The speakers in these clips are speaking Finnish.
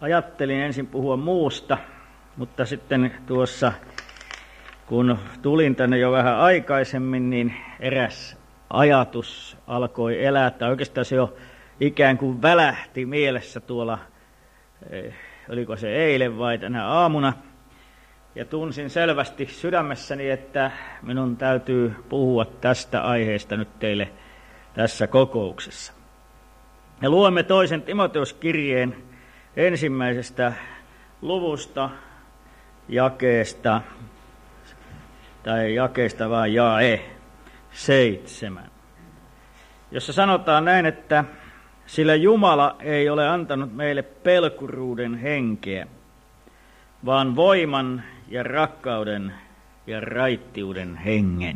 Ajattelin ensin puhua muusta, mutta sitten tuossa, kun tulin tänne jo vähän aikaisemmin, niin eräs ajatus alkoi elää, tai oikeastaan se jo ikään kuin välähti mielessä tuolla, oliko se eilen vai tänä aamuna, ja tunsin selvästi sydämessäni, että minun täytyy puhua tästä aiheesta nyt teille tässä kokouksessa. Ja luemme 2. Timoteus-kirjeen 1. luvusta jakeesta, tai jakeesta vaan jae 7, jossa sanotaan näin, että sillä Jumala ei ole antanut meille pelkuruuden henkeä, vaan voiman ja rakkauden ja raittiuden hengen.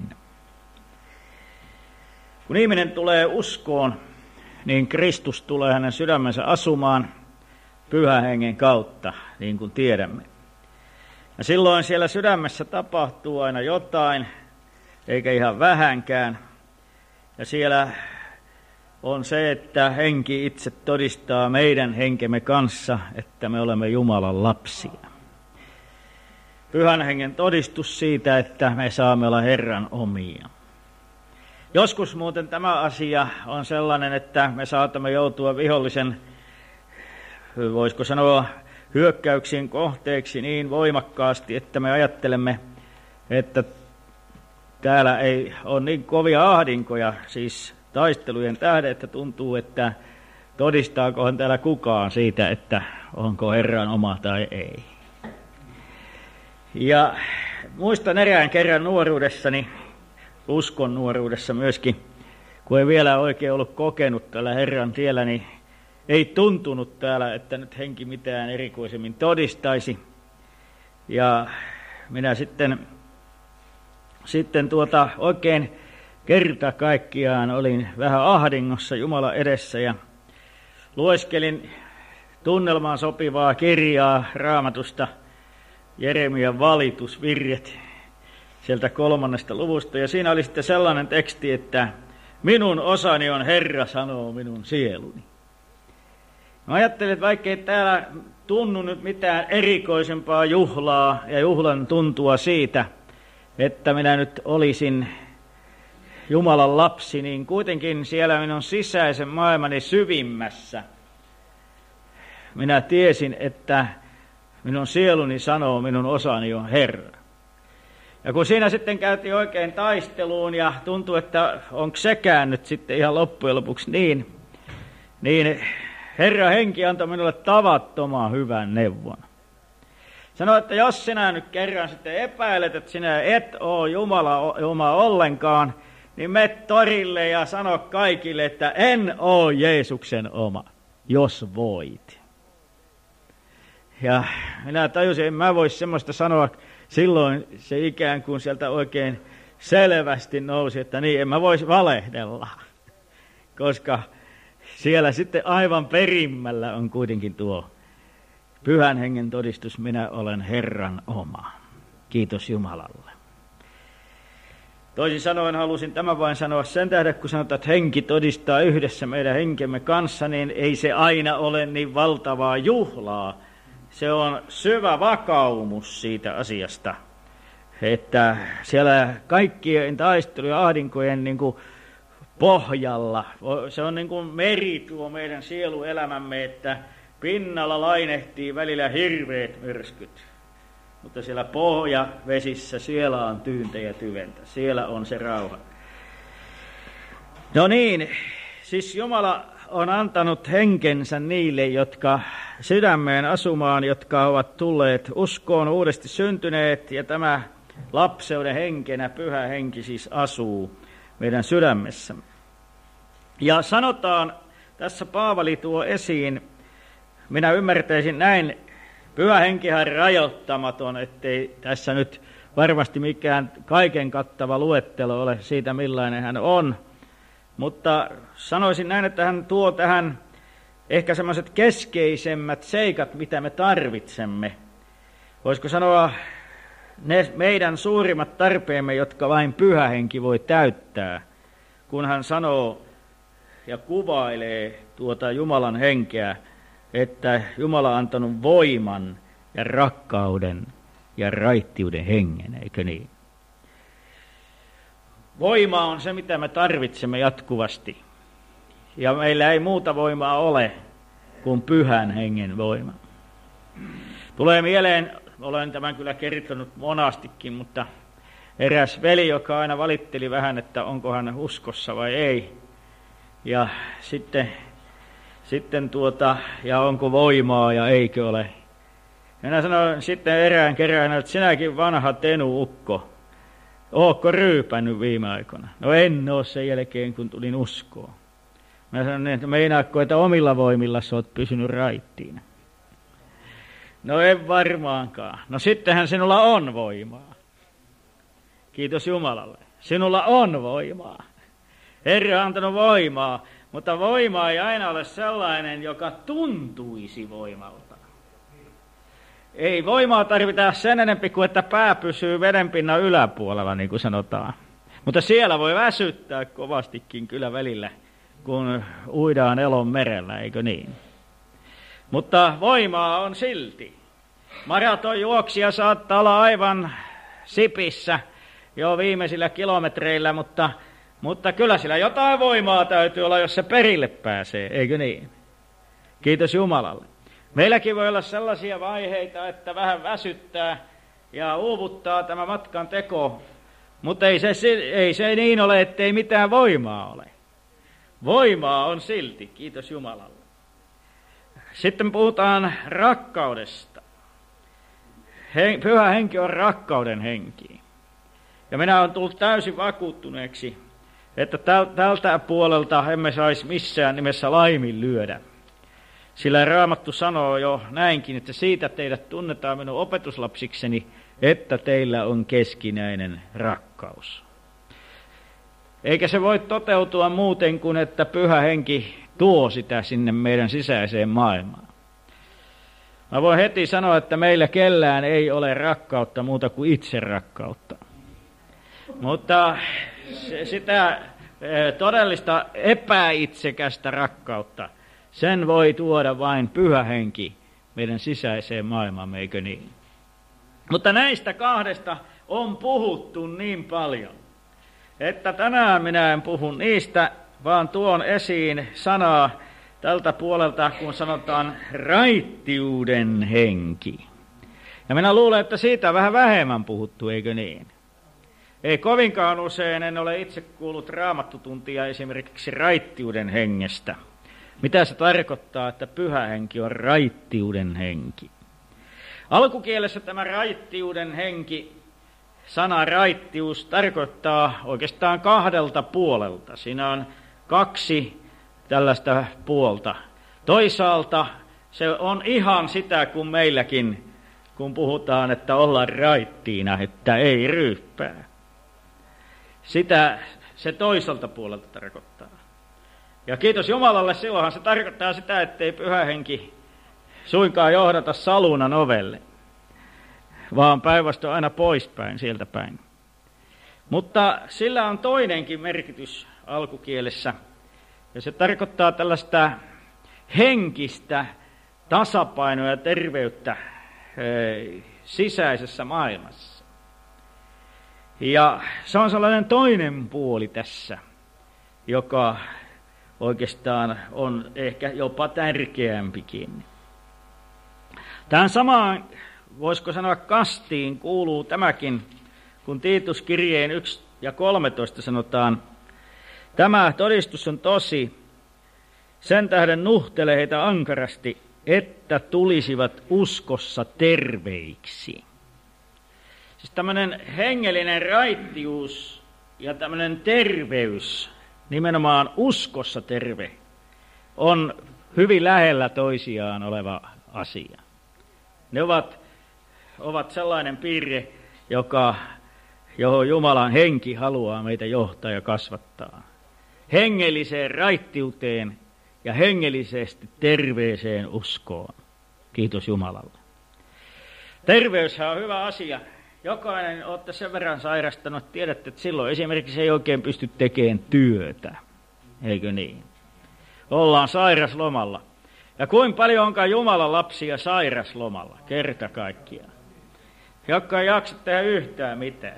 Kun ihminen tulee uskoon, niin Kristus tulee hänen sydämensä asumaan Pyhän Hengen kautta, niin kuin tiedämme. Ja silloin siellä sydämessä tapahtuu aina jotain, eikä ihan vähänkään. Ja siellä on se, että henki itse todistaa meidän henkemme kanssa, että me olemme Jumalan lapsia. Pyhän Hengen todistus siitä, että me saamme olla Herran omia. Joskus muuten tämä asia on sellainen, että me saatamme joutua vihollisen, voisiko sanoa, hyökkäyksien kohteeksi niin voimakkaasti, että me ajattelemme, että täällä ei ole niin kovia ahdinkoja, siis taistelujen tähden, että tuntuu, että todistaakohan täällä kukaan siitä, että onko Herran oma tai ei. Ja muistan erään kerran nuoruudessani, uskon nuoruudessa myöskin, kun ei vielä oikein ollut kokenut tällä Herran tiellä, niin ei tuntunut täällä, että nyt henki mitään erikoisemmin todistaisi. Ja minä sitten oikein kerta kaikkiaan olin vähän ahdingossa Jumalan edessä ja lueskelin tunnelmaan sopivaa kirjaa Raamatusta, Jeremian valitusvirret sieltä 3. luvusta. Ja siinä oli sitten sellainen teksti, että minun osani on Herra, sanoo minun sieluni. Mä ajattelin, että vaikka ei täällä tunnu nyt mitään erikoisempaa juhlaa ja juhlan tuntua siitä, että minä nyt olisin Jumalan lapsi, niin kuitenkin siellä minun sisäisen maailmani syvimmässä minä tiesin, että minun sieluni sanoo, minun osani on Herra. Ja kun siinä sitten käytiin oikein taisteluun ja tuntui, että onko sekään nyt sitten ihan loppujen lopuksi niin Herra henki antoi minulle tavattoman hyvän neuvon. Sanoi, että jos sinä nyt kerran sitten epäilet, että sinä et ole Jumala oma ollenkaan, niin mene torille ja sano kaikille, että en ole Jeesuksen oma, jos voit. Ja minä tajusin, että mä voisi semmoista sanoa, silloin se ikään kuin sieltä oikein selvästi nousi, että niin, en mä voisi valehdella, koska siellä sitten aivan perimmällä on kuitenkin tuo Pyhän Hengen todistus, minä olen Herran oma. Kiitos Jumalalle. Toisin sanoen halusin tämän vain sanoa sen tähden, kun sanotaan, että henki todistaa yhdessä meidän henkemme kanssa, niin ei se aina ole niin valtavaa juhlaa. Se on syvä vakaumus siitä asiasta, että siellä kaikkien taistelujen ja ahdinkojen niin kuin pohjalla, se on niin kuin meri tuo meidän sieluelämämme, että pinnalla lainehtii välillä hirveät myrskyt, mutta siellä pohjavesissä siellä on tyyntä ja tyventä, siellä on se rauha. No niin, siis Jumala on antanut henkensä niille, jotka sydämeen asumaan, jotka ovat tulleet uskoon, uudesti syntyneet, ja tämä lapseuden henkenä Pyhä Henki siis asuu meidän sydämessämme. Ja sanotaan, tässä Paavali tuo esiin, minä ymmärtäisin näin, Pyhä Henkihän rajoittamaton, ettei tässä nyt varmasti mikään kaiken kattava luettelo ole siitä, millainen hän on, mutta sanoisin näin, että hän tuo tähän ehkä semmoiset keskeisemmät seikat, mitä me tarvitsemme. Voisiko sanoa ne meidän suurimmat tarpeemme, jotka vain Pyhä Henki voi täyttää, kun hän sanoo ja kuvailee tuota Jumalan henkeä, että Jumala on antanut voiman ja rakkauden ja raittiuden hengen, eikö niin? Voima on se, mitä me tarvitsemme jatkuvasti. Ja meillä ei muuta voimaa ole kuin pyhän hengen voima. Tulee mieleen, olen tämän kyllä kertonut monastikin, mutta eräs veli, joka aina valitteli vähän, että onko hän uskossa vai ei. Ja sitten ja onko voimaa ja eikö ole. Minä sanoin sitten erään kerran, että sinäkin vanha Tenu-ukko, ootko ryypännyt viime aikoina? No en ole sen jälkeen, kun tulin uskoon. Mä sanoin, että meinaatko, että omilla voimilla sä oot pysynyt raittiina? No en varmaankaan. No sittenhän sinulla on voimaa. Kiitos Jumalalle. Sinulla on voimaa. Herra on antanut voimaa, mutta voima ei aina ole sellainen, joka tuntuisi voimalta. Ei voimaa tarvita sen enempi kuin, että pää pysyy vedenpinnan yläpuolella, niin kuin sanotaan. Mutta siellä voi väsyttää kovastikin kyllä välillä, kun uidaan elon merellä, eikö niin? Mutta voimaa on silti. Maratonjuoksija saattaa olla aivan sipissä jo viimeisillä kilometreillä, mutta kyllä sillä jotain voimaa täytyy olla, jos se perille pääsee, eikö niin? Kiitos Jumalalle. Meilläkin voi olla sellaisia vaiheita, että vähän väsyttää ja uuvuttaa tämä matkan teko, mutta ei se niin ole, ettei mitään voimaa ole. Voimaa on silti, kiitos Jumalalle. Sitten puhutaan rakkaudesta. Pyhä henki on rakkauden henki. Ja minä olen tullut täysin vakuuttuneeksi, että tältä puolelta emme saisi missään nimessä laiminlyödä. Sillä Raamattu sanoo jo näinkin, että siitä teidät tunnetaan minun opetuslapsikseni, että teillä on keskinäinen rakkaus. Eikä se voi toteutua muuten kuin, että Pyhä Henki tuo sitä sinne meidän sisäiseen maailmaan. Mä voin heti sanoa, että meillä kellään ei ole rakkautta muuta kuin itse rakkautta. Mutta sitä todellista epäitsekästä rakkautta, sen voi tuoda vain Pyhä Henki meidän sisäiseen maailmaamme, eikö niin? Mutta näistä kahdesta on puhuttu niin paljon, että tänään minä en puhu niistä, vaan tuon esiin sanaa tältä puolelta, kun sanotaan raittiuden henki. Ja minä luulen, että siitä on vähän vähemmän puhuttu, eikö niin? Ei kovinkaan usein, en ole itse kuullut raamattutuntia esimerkiksi raittiuden hengestä. Mitä se tarkoittaa, että Pyhä Henki on raittiuden henki? Alkukielessä tämä raittiuden henki, sana raittius, tarkoittaa oikeastaan kahdelta puolelta. Siinä on kaksi tällaista puolta. Toisaalta se on ihan sitä kuin meilläkin, kun puhutaan, että ollaan raittiina, että ei ryyppää. Sitä se toiselta puolelta tarkoittaa. Ja kiitos Jumalalle, silloinhan se tarkoittaa sitä, ettei Pyhä Henki suinkaan johdata salunan ovelle, vaan päinvastoin aina poispäin, sieltä päin. Mutta sillä on toinenkin merkitys alkukielessä, ja se tarkoittaa tällaista henkistä tasapainoa ja terveyttä sisäisessä maailmassa. Ja se on sellainen toinen puoli tässä, joka oikeastaan on ehkä jopa tärkeämpikin. Tähän samaan, voisiko sanoa kastiin, kuuluu tämäkin, kun Tiituskirjeen 1 ja 13 sanotaan, tämä todistus on tosi, sen tähden nuhtele heitä ankarasti, että tulisivat uskossa terveiksi. Siis tämmöinen hengellinen raittius ja tämmöinen terveys, nimenomaan uskossa terve, on hyvin lähellä toisiaan oleva asia. Ne ovat sellainen piirre, johon Jumalan henki haluaa meitä johtaa ja kasvattaa. Hengelliseen raittiuteen ja hengellisesti terveeseen uskoon. Kiitos Jumalalle. Terveyshän on hyvä asia. Jokainen olette sen verran sairastanut, tiedätte, että silloin esimerkiksi ei oikein pysty tekemään työtä. Eikö niin? Ollaan sairaslomalla. Ja kuinka paljon onkaan Jumalan lapsia sairaslomalla, kerta kaikkiaan. Jotka ei jaksa tehdä yhtään mitään.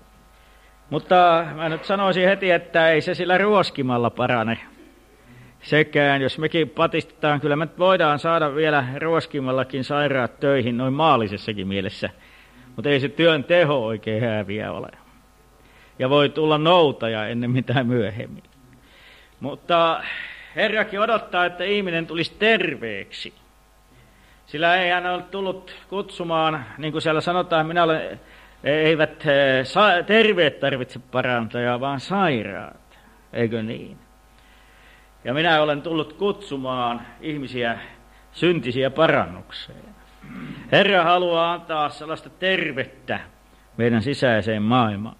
Mutta mä nyt sanoisin heti, että ei se sillä ruoskimalla parane. Sekään, jos mekin patistetaan, kyllä me voidaan saada vielä ruoskimallakin sairaat töihin noin maallisessakin mielessä. Mutta ei se työn teho oikein häviä ole. Ja voi tulla noutaja ennen mitään myöhemmin. Mutta Herrakin odottaa, että ihminen tulisi terveeksi. Sillä ei hän ole tullut kutsumaan, niin kuin siellä sanotaan, eivät terveet tarvitse parantajaa, vaan sairaat. Eikö niin? Ja minä olen tullut kutsumaan ihmisiä syntisiä parannukseen. Herra haluaa antaa sellaista tervettä meidän sisäiseen maailmaan.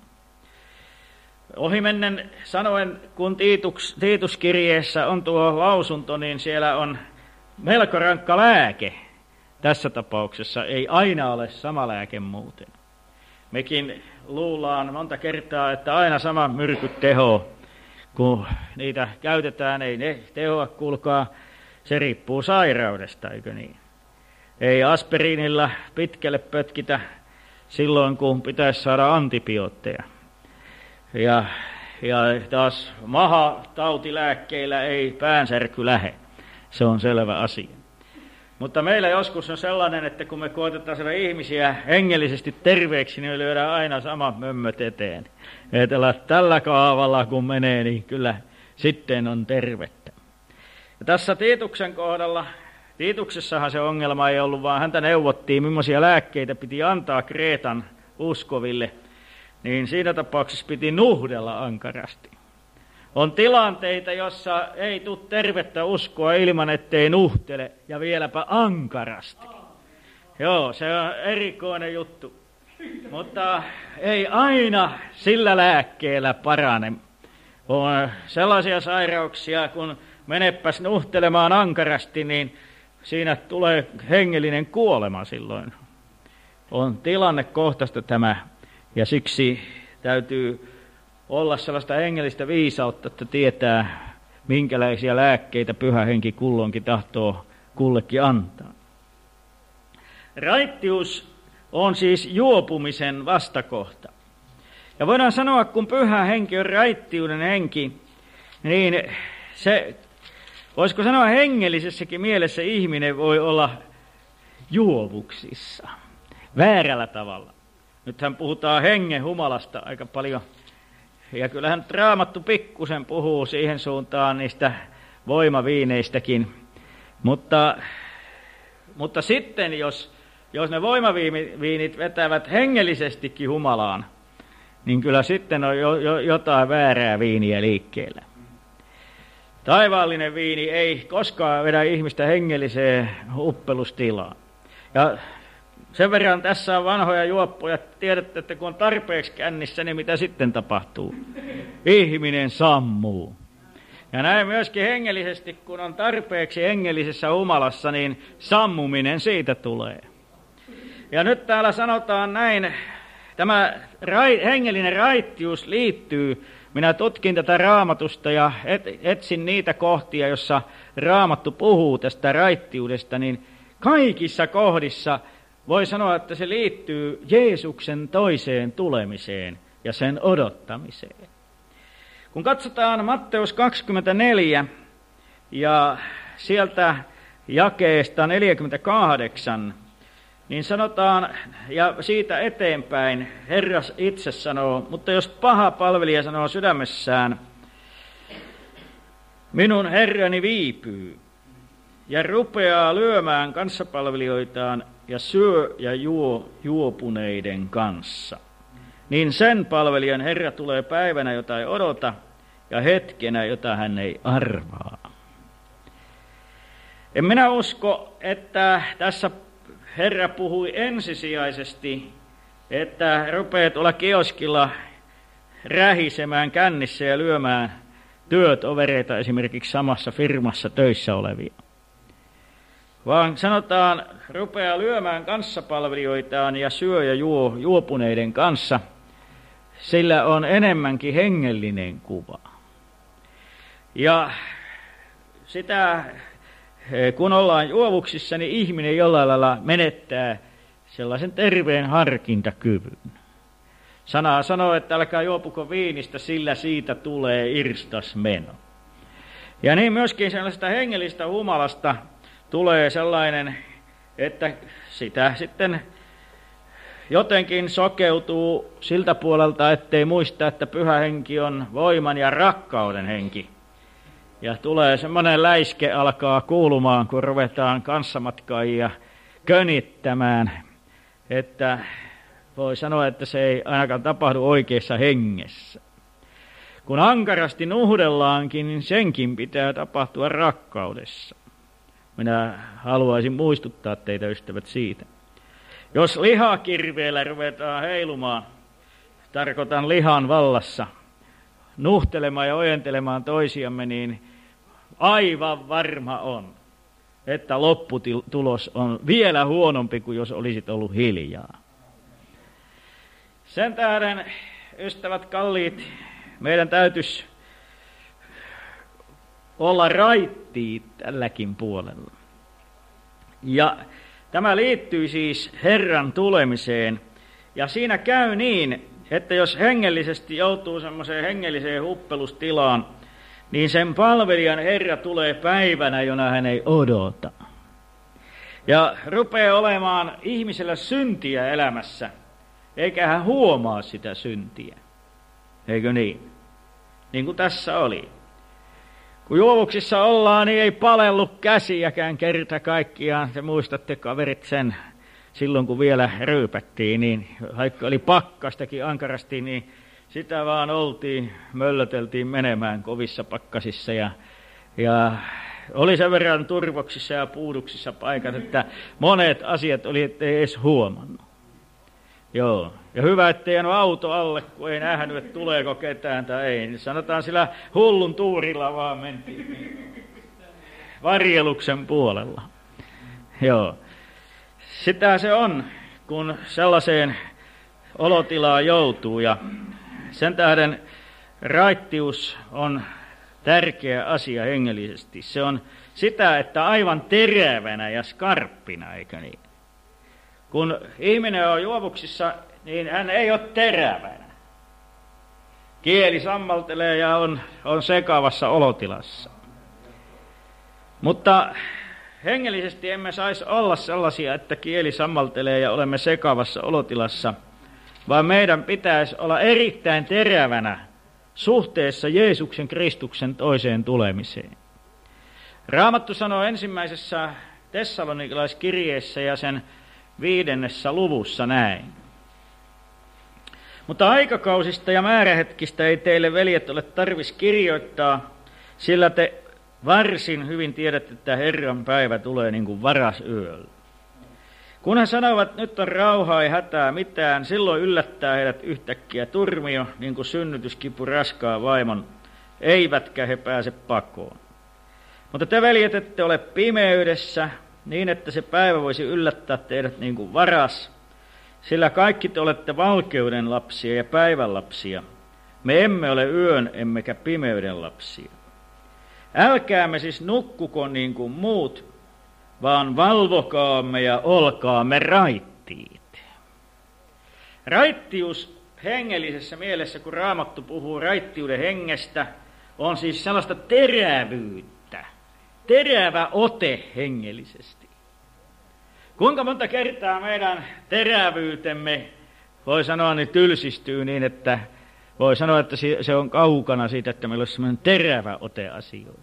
Ohimennen sanoen, kun Tiituskirjeessä on tuo lausunto, niin siellä on melko rankka lääke. Tässä tapauksessa ei aina ole sama lääke muuten. Mekin luullaan monta kertaa, että aina sama myrkyt teho, kun niitä käytetään, ei ne tehoa, kuulkaa, se riippuu sairaudesta, eikö niin? Ei aspiriinilla pitkälle pötkitä silloin, kun pitäisi saada antibiootteja. Ja taas mahatautilääkkeillä ei päänsärky lähde. Se on selvä asia. Mutta meillä joskus on sellainen, että kun me koetetaan saada ihmisiä hengellisesti terveeksi, niin me lyödään aina samat mömmöt eteen. Ajatellaan, että tällä kaavalla kun menee, niin kyllä sitten on tervettä. Ja tässä Tiituksen kohdalla, Tiituksessahan se ongelma ei ollut, vaan häntä neuvottiin, millaisia lääkkeitä piti antaa Kreetan uskoville. Niin siinä tapauksessa piti nuhdella ankarasti. On tilanteita, jossa ei tule tervettä uskoa ilman, ettei nuhtele, ja vieläpä ankarasti. Joo, se on erikoinen juttu. Mutta ei aina sillä lääkkeellä parane. On sellaisia sairauksia, kun menepäs nuhtelemaan ankarasti, niin siinä tulee hengellinen kuolema silloin. On tilannekohtaista tämä. Ja siksi täytyy olla sellaista hengellistä viisautta, että tietää, minkälaisia lääkkeitä Pyhä Henki kulloinkin tahtoo kullekin antaa. Raittius on siis juopumisen vastakohta. Ja voidaan sanoa, kun Pyhä Henki on raittiuden henki, niin se, voisiko sanoa hengellisessäkin mielessä ihminen voi olla juovuksissa väärällä tavalla. Nythän puhutaan hengen humalasta aika paljon. Ja kyllähän Raamattu pikkusen puhuu siihen suuntaan niistä voimaviineistäkin. Mutta sitten, jos ne voimaviinit vetävät hengellisestikin humalaan, niin kyllä sitten on jotain väärää viiniä liikkeellä. Taivaallinen viini ei koskaan vedä ihmistä hengelliseen uppelustilaan. Ja sen verran tässä on vanhoja juoppoja, tiedätte, että kun on tarpeeksi kännissä, niin mitä sitten tapahtuu? Ihminen sammuu. Ja näin myöskin hengellisesti, kun on tarpeeksi hengellisessä humalassa, niin sammuminen siitä tulee. Ja nyt täällä sanotaan näin, tämä hengellinen raittius liittyy, minä tutkin tätä Raamatusta ja etsin niitä kohtia, jossa Raamattu puhuu tästä raittiudesta, niin kaikissa kohdissa voi sanoa, että se liittyy Jeesuksen toiseen tulemiseen ja sen odottamiseen. Kun katsotaan Matteus 24 ja sieltä jakeesta 48, niin sanotaan, ja siitä eteenpäin Herra itse sanoo, mutta jos paha palvelija sanoo sydämessään, minun Herrani viipyy, ja rupeaa lyömään kanssapalvelijoitaan ja syö ja juo juopuneiden kanssa, niin sen palvelijan Herra tulee päivänä, jota ei odota, ja hetkenä, jota hän ei arvaa. En minä usko, että tässä Herra puhui ensisijaisesti, että rupeaa tuolla kioskilla rähisemään kännissä ja lyömään työtovereita esimerkiksi samassa firmassa töissä olevia. Vaan sanotaan, rupeaa lyömään kanssapalvelijoitaan ja syö ja juo juopuneiden kanssa, sillä on enemmänkin hengellinen kuva. Ja sitä kun ollaan juovuksissa, niin ihminen jollain lailla menettää sellaisen terveen harkintakyvyn. Sana sanoo, että älkää juopuko viinistä, sillä siitä tulee irstasmeno. Ja niin myöskin sellaista hengellistä humalasta tulee sellainen, että sitä sitten jotenkin sokeutuu siltä puolelta, ettei muista, että pyhä henki on voiman ja rakkauden henki. Ja tulee semmoinen läiske alkaa kuulumaan, kun ruvetaan kanssamatkaajia könittämään, että voi sanoa, että se ei ainakaan tapahdu oikeassa hengessä. Kun ankarasti nuhdellaankin, niin senkin pitää tapahtua rakkaudessa. Minä haluaisin muistuttaa teitä, ystävät, siitä. Jos lihakirveellä ruvetaan heilumaan, tarkoitan lihan vallassa, nuhtelemaan ja ojentelemaan toisiamme, niin aivan varma on, että lopputulos on vielä huonompi kuin jos olisit ollut hiljaa. Sen tähden, ystävät kalliit, meidän täytyisi olla raittiit tälläkin puolella. Ja tämä liittyy siis Herran tulemiseen. Ja siinä käy niin, että jos hengellisesti joutuu semmoiseen hengelliseen huppelustilaan, niin sen palvelijan Herra tulee päivänä, jona hän ei odota. Ja rupeaa olemaan ihmisellä syntiä elämässä, eikä hän huomaa sitä syntiä. Eikö niin? Niin kuin tässä oli. Kun juovuksissa ollaan, niin ei palellut käsiäkään kerta kaikkiaan. Te muistatte, kaverit, sen silloin, kun vielä ryypättiin, niin vaikka oli pakkastakin ankarasti, niin sitä vaan möllöteltiin menemään kovissa pakkasissa. Ja oli sen verran turvoksissa ja puuduksissa paikat, että monet asiat oli, ettei edes huomannut. Joo, ja hyvä, ettei jäänyt auto alle, kun ei nähnyt, että tuleeko ketään tai ei. Niin sanotaan sillä hullun tuurilla vaan mentiin varjeluksen puolella. Joo, sitä se on, kun sellaiseen olotilaan joutuu. Ja sen tähden raittius on tärkeä asia hengellisesti. Se on sitä, että aivan terävänä ja skarppina, eikö niin? Kun ihminen on juovuksissa, niin hän ei ole terävänä. Kieli sammaltelee ja on sekavassa olotilassa. Mutta hengellisesti emme saisi olla sellaisia, että kieli sammaltelee ja olemme sekavassa olotilassa, vaan meidän pitäisi olla erittäin terävänä suhteessa Jeesuksen Kristuksen toiseen tulemiseen. Raamattu sanoo ensimmäisessä Tessalonikilaiskirjeessä ja sen 5. luvussa näin. Mutta aikakausista ja määrähetkistä ei teille, veljet, ole tarvis kirjoittaa, sillä te varsin hyvin tiedätte, että Herran päivä tulee niin kuin varasyöllä. Kun he sanovat, nyt on rauhaa ja hätää mitään, silloin yllättää heidät yhtäkkiä turmio, niin kuin synnytyskipu raskaa vaimon, eivätkä he pääse pakoon. Mutta te, veljet, ette ole pimeydessä, niin että se päivä voisi yllättää teidät niin kuin varas, sillä kaikki te olette valkeuden lapsia ja päivän lapsia. Me emme ole yön emmekä pimeyden lapsia. Älkäämme siis nukkuko niin kuin muut, vaan valvokaamme ja olkaamme raittiit. Raittius hengellisessä mielessä, kun Raamattu puhuu raittiuden hengestä, on siis sellaista terävyyttä, terävä ote hengellisesti. Kuinka monta kertaa meidän terävyytemme, voi sanoa, niin tylsistyy niin, että voi sanoa, että se on kaukana siitä, että meillä olisi sellainen terävä ote asioihin.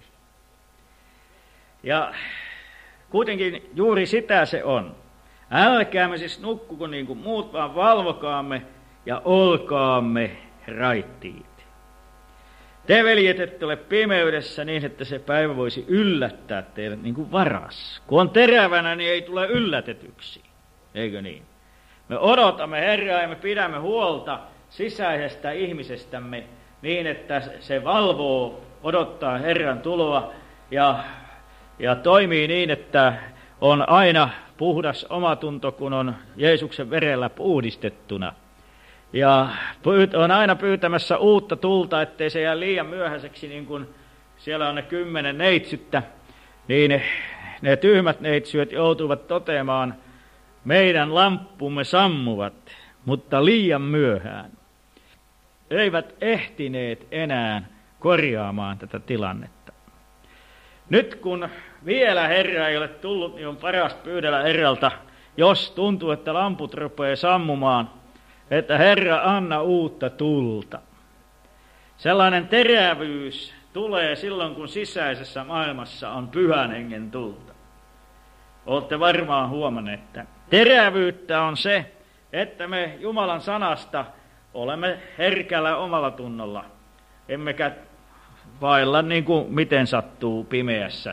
Ja kuitenkin juuri sitä se on. Älkäämme siis nukkuko niin kuin muut, vaan valvokaamme ja olkaamme raittiit. Te, veljet, ette ole pimeydessä niin, että se päivä voisi yllättää teidät niin kuin varas. Kun on terävänä, niin ei tule yllätetyksi. Eikö niin? Me odotamme Herraa ja me pidämme huolta sisäisestä ihmisestämme niin, että se valvoo, odottaa Herran tuloa ja toimii niin, että on aina puhdas omatunto, kun on Jeesuksen verellä puhdistettuna. Ja on aina pyytämässä uutta tulta, ettei se jää liian myöhäiseksi, niin kuin siellä on ne 10 neitsyttä, niin ne tyhmät neitsyöt joutuivat toteamaan, meidän lamppumme sammuvat, mutta liian myöhään. Eivät ehtineet enää korjaamaan tätä tilannetta. Nyt kun vielä Herra ei ole tullut, niin on paras pyydellä Herralta, jos tuntuu, että lamput rupeaa sammumaan, että Herra, anna uutta tulta. Sellainen terävyys tulee silloin, kun sisäisessä maailmassa on pyhän hengen tulta. Olette varmaan huomanneet, että terävyyttä on se, että me Jumalan sanasta olemme herkällä omalla tunnolla, emmekä vailla niin kuin miten sattuu pimeässä.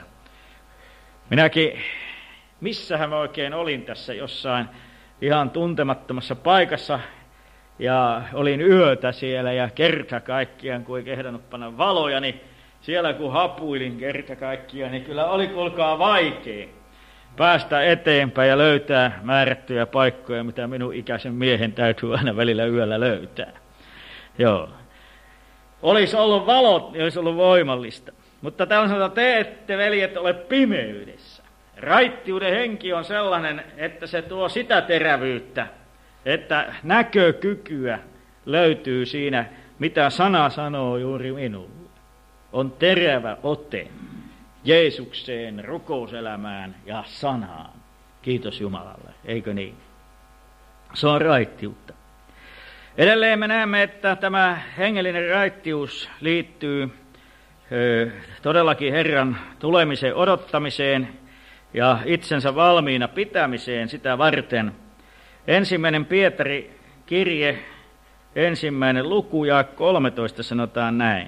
Minäkin, missähän mä oikein olin tässä jossain ihan tuntemattomassa paikassa, ja olin yötä siellä, ja kerta kaikkiaan, kun ei kehdannut panna valoja, niin siellä kun hapuilin kerta kaikkiaan, niin kyllä oli kuulkaa vaikea päästä eteenpäin ja löytää määrättyjä paikkoja, mitä minun ikäisen miehen täytyy aina välillä yöllä löytää. Joo. Olisi ollut valot, niin olisi ollut voimallista. Mutta täällä sanotaan, te ette, veljet, ole pimeydessä. Raittiuden henki on sellainen, että se tuo sitä terävyyttä, että näkökykyä löytyy siinä, mitä sana sanoo juuri minulle. On terävä ote Jeesukseen, rukouselämään ja sanaan. Kiitos Jumalalle, eikö niin? Se on raittiutta. Edelleen me näemme, että tämä hengellinen raittius liittyy todellakin Herran tulemisen odottamiseen ja itsensä valmiina pitämiseen sitä varten. 1. Pietari kirje, 1. luku ja 13 sanotaan näin.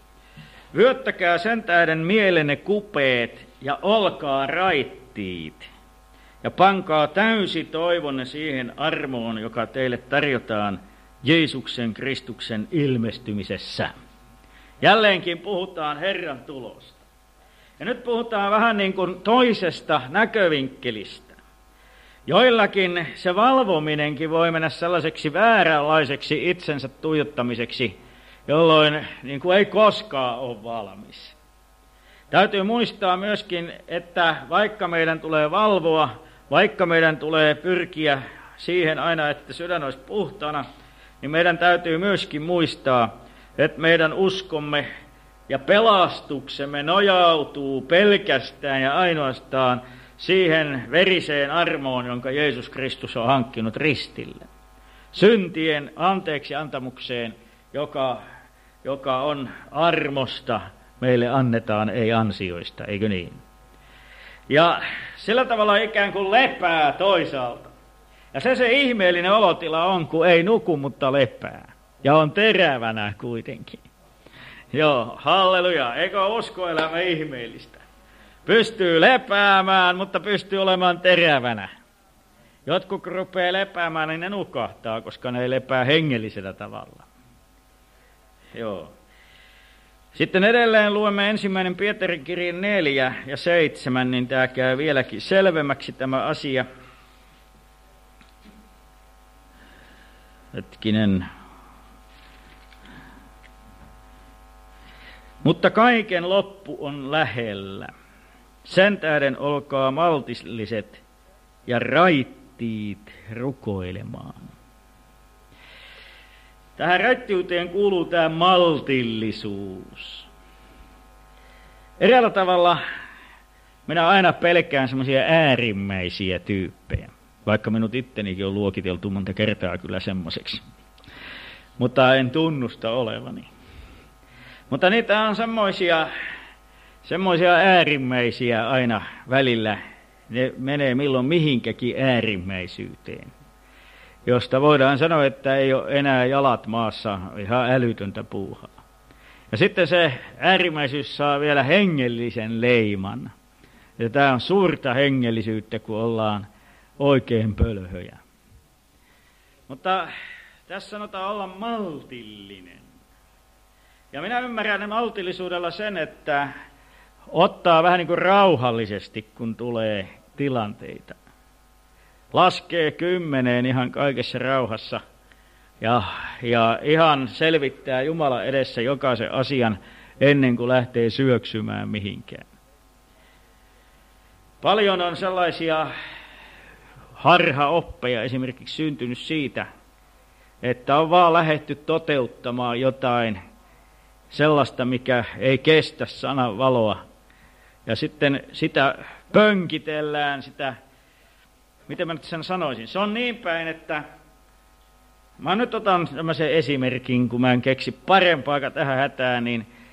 Vyöttäkää sen tähden mielenne kupeet ja olkaa raittiit. Ja pankaa täysi toivonne siihen armoon, joka teille tarjotaan Jeesuksen Kristuksen ilmestymisessä. Jälleenkin puhutaan Herran tulosta. Ja nyt puhutaan vähän niin kuin toisesta näkövinkkelistä. Joillakin se valvominenkin voi mennä sellaiseksi vääränlaiseksi itsensä tuijottamiseksi, jolloin niin kuin ei koskaan ole valmis. Täytyy muistaa myöskin, että vaikka meidän tulee valvoa, vaikka meidän tulee pyrkiä siihen aina, että sydän olisi puhtaana, niin meidän täytyy myöskin muistaa, että meidän uskomme ja pelastuksemme nojautuu pelkästään ja ainoastaan siihen veriseen armoon, jonka Jeesus Kristus on hankkinut ristille. Syntien anteeksi antamukseen, joka on armosta, meille annetaan, ei ansioista, eikö niin? Ja sillä tavalla ikään kuin lepää toisaalta. Ja se ihmeellinen olotila on, kun ei nuku, mutta lepää. Ja on terävänä kuitenkin. Joo, halleluja. Eikö uskoelämä ihmeellistä? Pystyy lepäämään, mutta pystyy olemaan terävänä. Jotkut kun rupeaa lepäämään, niin ne nukahtaa, koska ne ei lepää hengellisellä tavalla. Joo. Sitten edelleen luemme 1. Pietarin kirjan 4 ja 7, niin tämä käy vieläkin selvemmäksi tämä asia. Hetkinen. Mutta kaiken loppu on lähellä. Sen tähden olkaa maltilliset ja raittiit rukoilemaan. Tähän raittiuteen kuuluu tämä maltillisuus. Eräällä tavalla minä aina pelkään semmoisia äärimmäisiä tyyppejä, vaikka minut ittenikin on luokiteltu monta kertaa kyllä semmoiseksi. Mutta en tunnusta olevani. Mutta niitä on semmoisia äärimmäisiä aina välillä. Ne menee milloin mihinkäkin äärimmäisyyteen, josta voidaan sanoa, että ei ole enää jalat maassa, ihan älytöntä puuhaa. Ja sitten se äärimmäisyys saa vielä hengellisen leiman. Ja tämä on suurta hengellisyyttä, kun ollaan oikein pölhöjä. Mutta tässä sanotaan olla maltillinen. Ja minä ymmärrän maltillisuudella sen, että ottaa vähän niin kuin rauhallisesti, kun tulee tilanteita. Laskee 10 ihan kaikessa rauhassa ja ihan selvittää Jumalan edessä jokaisen asian ennen kuin lähtee syöksymään mihinkään. Paljon on sellaisia harhaoppeja esimerkiksi syntynyt siitä, että on vaan lähdetty toteuttamaan jotain sellaista, mikä ei kestä sanan valoa. Ja sitten sitä pönkitellään, miten mä nyt sen sanoisin. Se on niin päin, että mä nyt otan tämmöisen esimerkin, kun mä en keksi parempaa tähän hätään,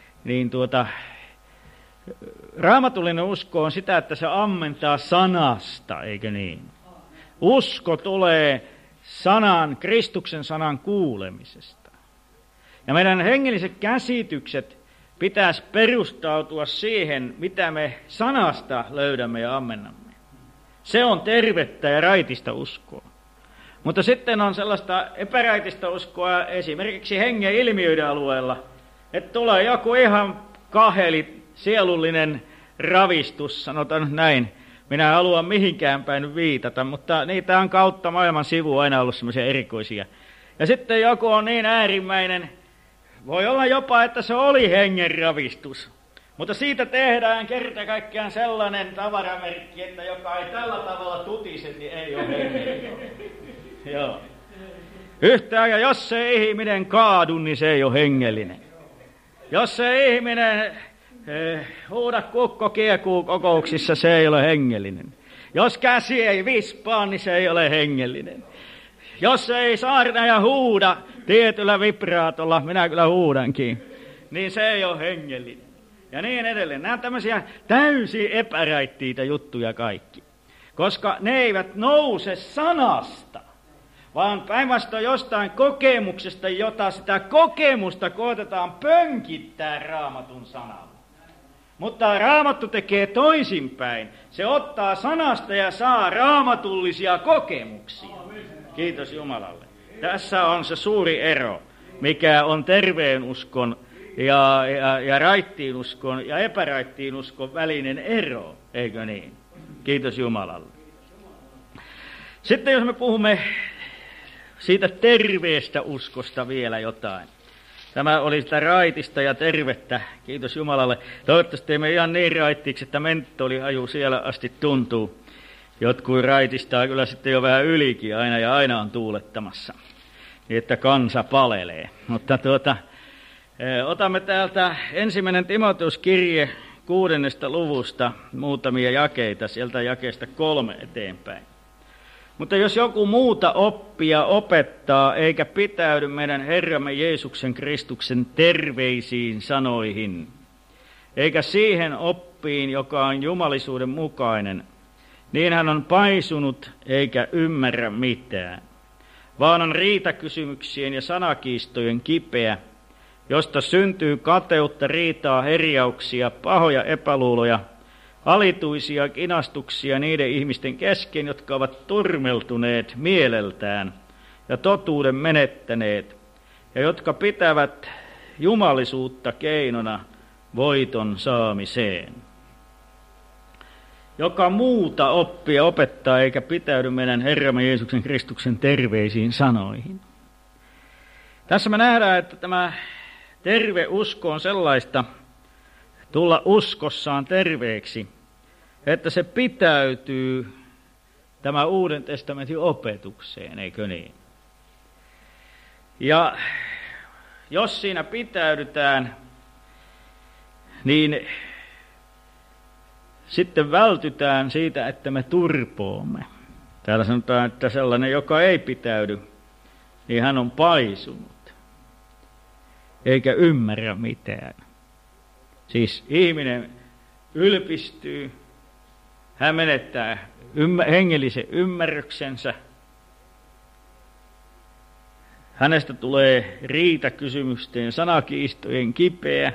raamatullinen usko on sitä, että se ammentaa sanasta, eikö niin? Usko tulee Kristuksen sanan kuulemisesta. Ja meidän hengelliset käsitykset pitäisi perustautua siihen, mitä me sanasta löydämme ja ammennamme. Se on tervettä ja raitista uskoa. Mutta sitten on sellaista epäraitista uskoa esimerkiksi hengen ilmiöiden alueella, että tulee joku ihan kaheli, sielullinen ravistus, sanotaan nyt näin. Minä en halua mihinkään päin viitata, mutta niitä on kautta maailman sivu aina ollut semmoisia erikoisia. Ja sitten joku on niin äärimmäinen, voi olla jopa, että se oli hengen ravistus. Mutta siitä tehdään kerta kaikkiaan sellainen tavaramerkki, että joka ei tällä tavalla tutise, niin ei ole hengellinen. Joo. Yhtään, ja jos se ihminen kaadu, niin se ei ole hengellinen. Jos se ihminen huuda kukko kiekuu kokouksissa, se ei ole hengellinen. Jos käsi ei vispaa, niin se ei ole hengellinen. Jos ei saarnaaja huuda tietyllä vibraatolla, minä kyllä huudankin, niin se ei ole hengellinen. Ja niin edelleen. Nämä on tämmöisiä täysin epäräittiitä juttuja kaikki. Koska ne eivät nouse sanasta, vaan päinvastoin jostain kokemuksesta, jota sitä kokemusta koetetaan pönkittää Raamatun sanalla. Mutta Raamattu tekee toisinpäin. Se ottaa sanasta ja saa raamatullisia kokemuksia. Kiitos Jumalalle. Tässä on se suuri ero, mikä on terveen uskon ja raittiin uskon ja epäraittiin uskon välinen ero, eikö niin? Kiitos Jumalalle. Sitten jos me puhumme siitä terveestä uskosta vielä jotain. Tämä oli sitä raitista ja tervettä, kiitos Jumalalle. Toivottavasti emme ihan niin raittiiksi, että mentolihaju siellä asti tuntuu. Jotkut raitistaa kyllä sitten jo vähän ylikin aina ja aina on tuulettamassa, niin että kansa palelee. Mutta otamme täältä 1. Timoteus-kirje 6. luvusta muutamia jakeita, sieltä jakeesta 3 eteenpäin. Mutta jos joku muuta oppia opettaa, eikä pitäydy meidän Herramme Jeesuksen Kristuksen terveisiin sanoihin, eikä siihen oppiin, joka on jumalisuuden mukainen, niin hän on paisunut eikä ymmärrä mitään, vaan on riitakysymyksien ja sanakiistojen kipeä, josta syntyy kateutta, riitaa, herjauksia, pahoja epäluuloja, alituisia kinastuksia niiden ihmisten kesken, jotka ovat turmeltuneet mieleltään ja totuuden menettäneet, ja jotka pitävät jumalisuutta keinona voiton saamiseen. Joka muuta oppia opettaa eikä pitäydy meidän Herramme Jeesuksen Kristuksen terveisiin sanoihin. Tässä me nähdään, että tämä terve usko on sellaista tulla uskossaan terveeksi, että se pitäytyy tämä Uuden testamentin opetukseen, eikö niin? Ja jos siinä pitäydytään, niin sitten vältytään siitä, että me turpoomme. Täällä sanotaan, että sellainen, joka ei pitäydy, niin hän on paisunut, eikä ymmärrä mitään. Siis ihminen ylpistyy, hän menettää hengellisen ymmärryksensä, hänestä tulee riitakysymysten sanakiistojen kipeä,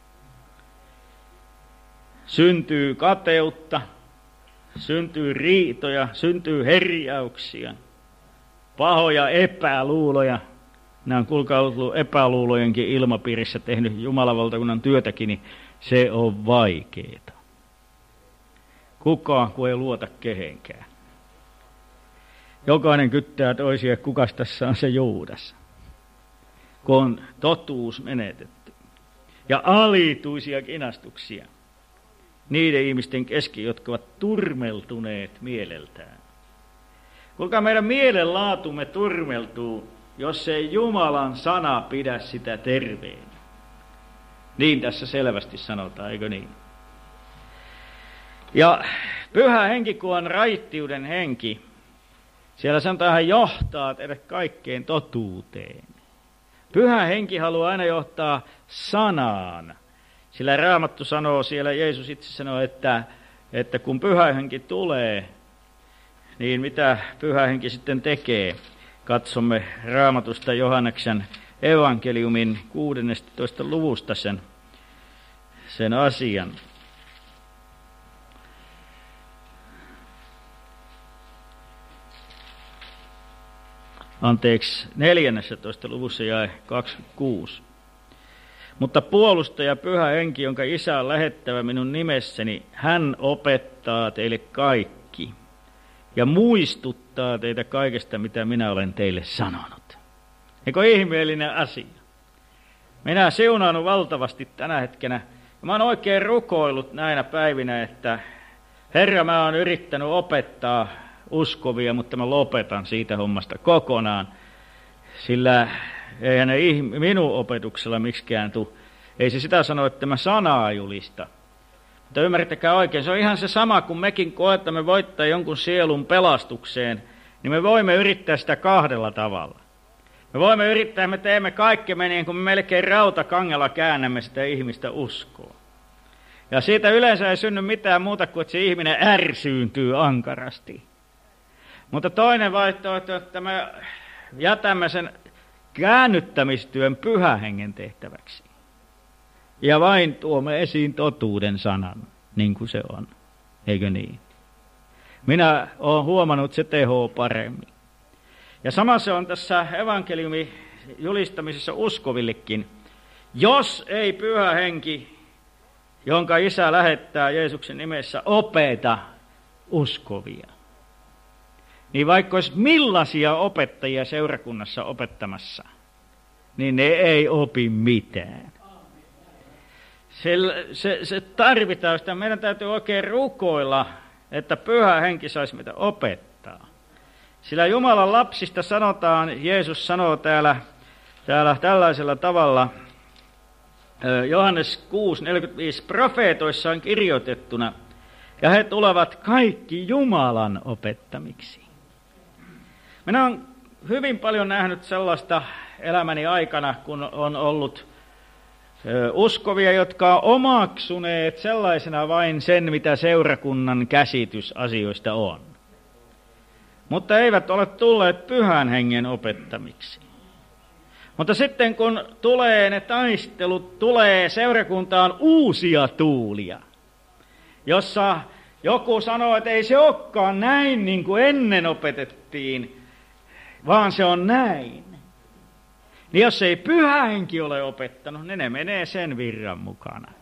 syntyy kateutta, syntyy riitoja, syntyy herjauksia, pahoja epäluuloja. Nämä on kuulkaa ollut epäluulojenkin ilmapiirissä tehnyt Jumalan valtakunnan työtäkin, niin se on vaikeeta. Kukaan kun ei luota kehenkään. Jokainen kyttää toisia, kukas tässä on se Juudas, kun on totuus menetetty. Ja alituisia kinastuksia. niiden ihmisten kesken, jotka ovat turmeltuneet mieleltään. Kuinka meidän mielenlaatumme turmeltuu, jos ei Jumalan sana pidä sitä terveen. Niin tässä selvästi sanotaan, eikö niin? Ja Pyhä Henki, kun on raittiuden henki, siellä sanotaan, hän johtaa teidät kaikkeen totuuteen. Pyhä Henki haluaa aina johtaa sanaan. Sillä Raamattu sanoo, siellä Jeesus itse sanoo, että kun Pyhä Henki tulee, niin mitä Pyhä Henki sitten tekee? Katsomme Raamatusta Johanneksen evankeliumin 16. luvusta sen asian. Anteeksi, 14. luvussa jae 26. Mutta puolustaja Pyhä Henki, jonka Isä on lähettävä minun nimessäni, hän opettaa teille kaikki ja muistuttaa teitä kaikesta, mitä minä olen teille sanonut. Eikö ihmeellinen asia? Minä siunaanut valtavasti tänä hetkenä. Ja mä oon oikein rukoillut näinä päivinä, että Herra, mä oon yrittänyt opettaa uskovia, mutta mä lopetan siitä hommasta kokonaan. Sillä eihän ne minun opetuksella miksikään tule. Ei se sitä sano, että mä sanaa julista. Mutta ymmärtäkää oikein, se on ihan se sama, kun mekin koetamme voittaa jonkun sielun pelastukseen, niin me voimme yrittää sitä kahdella tavalla. Me voimme yrittää, me teemme kaikkemme niin kuin me melkein rautakangella käännämme sitä ihmistä uskoa. Ja siitä yleensä ei synny mitään muuta kuin, että se ihminen ärsyyntyy ankarasti. Mutta toinen vaihtoehto, että me jätämme sen käännyttämistyön Pyhän Hengen tehtäväksi. Ja vain tuomme esiin totuuden sanan, niin kuin se on. Eikö niin? Minä olen huomannut, että se tehoo paremmin. Ja sama se on tässä evankeliumin julistamisessa uskovillekin. Jos ei Pyhä Henki, jonka Isä lähettää Jeesuksen nimessä, opeta uskovia, niin vaikka olisi millaisia opettajia seurakunnassa opettamassa, niin ne ei opi mitään. Se tarvitaan sitä. Meidän täytyy oikein rukoilla, että Pyhä Henki saisi meitä opettaa. Sillä Jumalan lapsista sanotaan, Jeesus sanoo täällä tällaisella tavalla, Johannes 6:45, profeetoissa on kirjoitettuna, ja he tulevat kaikki Jumalan opettamiksi. Minä olen hyvin paljon nähnyt sellaista elämäni aikana, kun on ollut uskovia, jotka on omaksuneet sellaisena vain sen, mitä seurakunnan käsitys asioista on. Mutta eivät ole tulleet Pyhän Hengen opettamiksi. Mutta sitten kun tulee ne taistelut, tulee seurakuntaan uusia tuulia, jossa joku sanoo, että ei se olekaan näin niin kuin ennen opetettiin, vaan se on näin. Niin jos ei Pyhä Henki ole opettanut, niin ne menee sen virran mukana.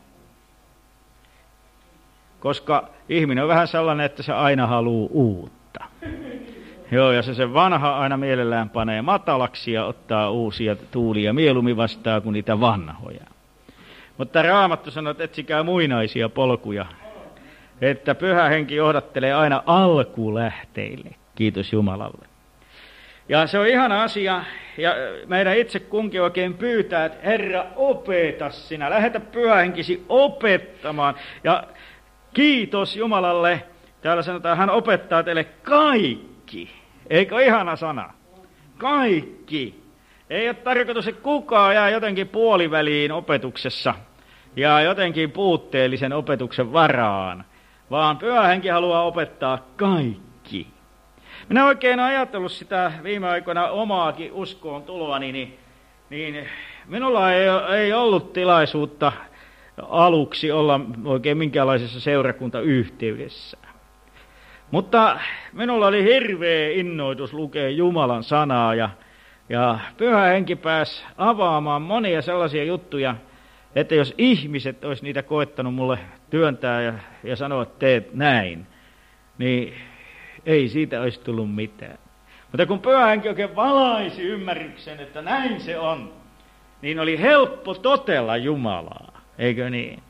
Koska ihminen on vähän sellainen, että se aina haluaa uutta. Joo, ja se sen vanha aina mielellään panee matalaksi ja ottaa uusia tuulia mieluummin vastaan kuin niitä vanhoja. Mutta Raamattu sanoo, että etsikää muinaisia polkuja, että Pyhä Henki johdattelee aina alkulähteille. Kiitos Jumalalle. Ja se on ihana asia, ja meidän itse kunkin oikein pyytää, että Herra, opeta sinä, lähetä Pyhä Henkisi opettamaan. Ja kiitos Jumalalle, täällä sanotaan, hän opettaa teille kaikki. Eikö ihana sana? Kaikki. Ei ole tarkoitus, että kukaan jää jotenkin puoliväliin opetuksessa ja jotenkin puutteellisen opetuksen varaan, vaan Pyhä Henki haluaa opettaa kaikki. Minä oikein ajatellut sitä viime aikoina omaakin uskoon tuloani, niin minulla ei ollut tilaisuutta aluksi olla oikein minkäänlaisessa seurakuntayhteydessä. Mutta minulla oli hirveä innoitus lukea Jumalan sanaa ja Pyhä Henki pääsi avaamaan monia sellaisia juttuja, että jos ihmiset olisi niitä koettanut mulle työntää ja sanoa, että teet näin, niin ei siitä olisi tullut mitään. Mutta kun Pyhä Henki oikein valaisi ymmärryksen, että näin se on, niin oli helppo totella Jumalaa, eikö niin?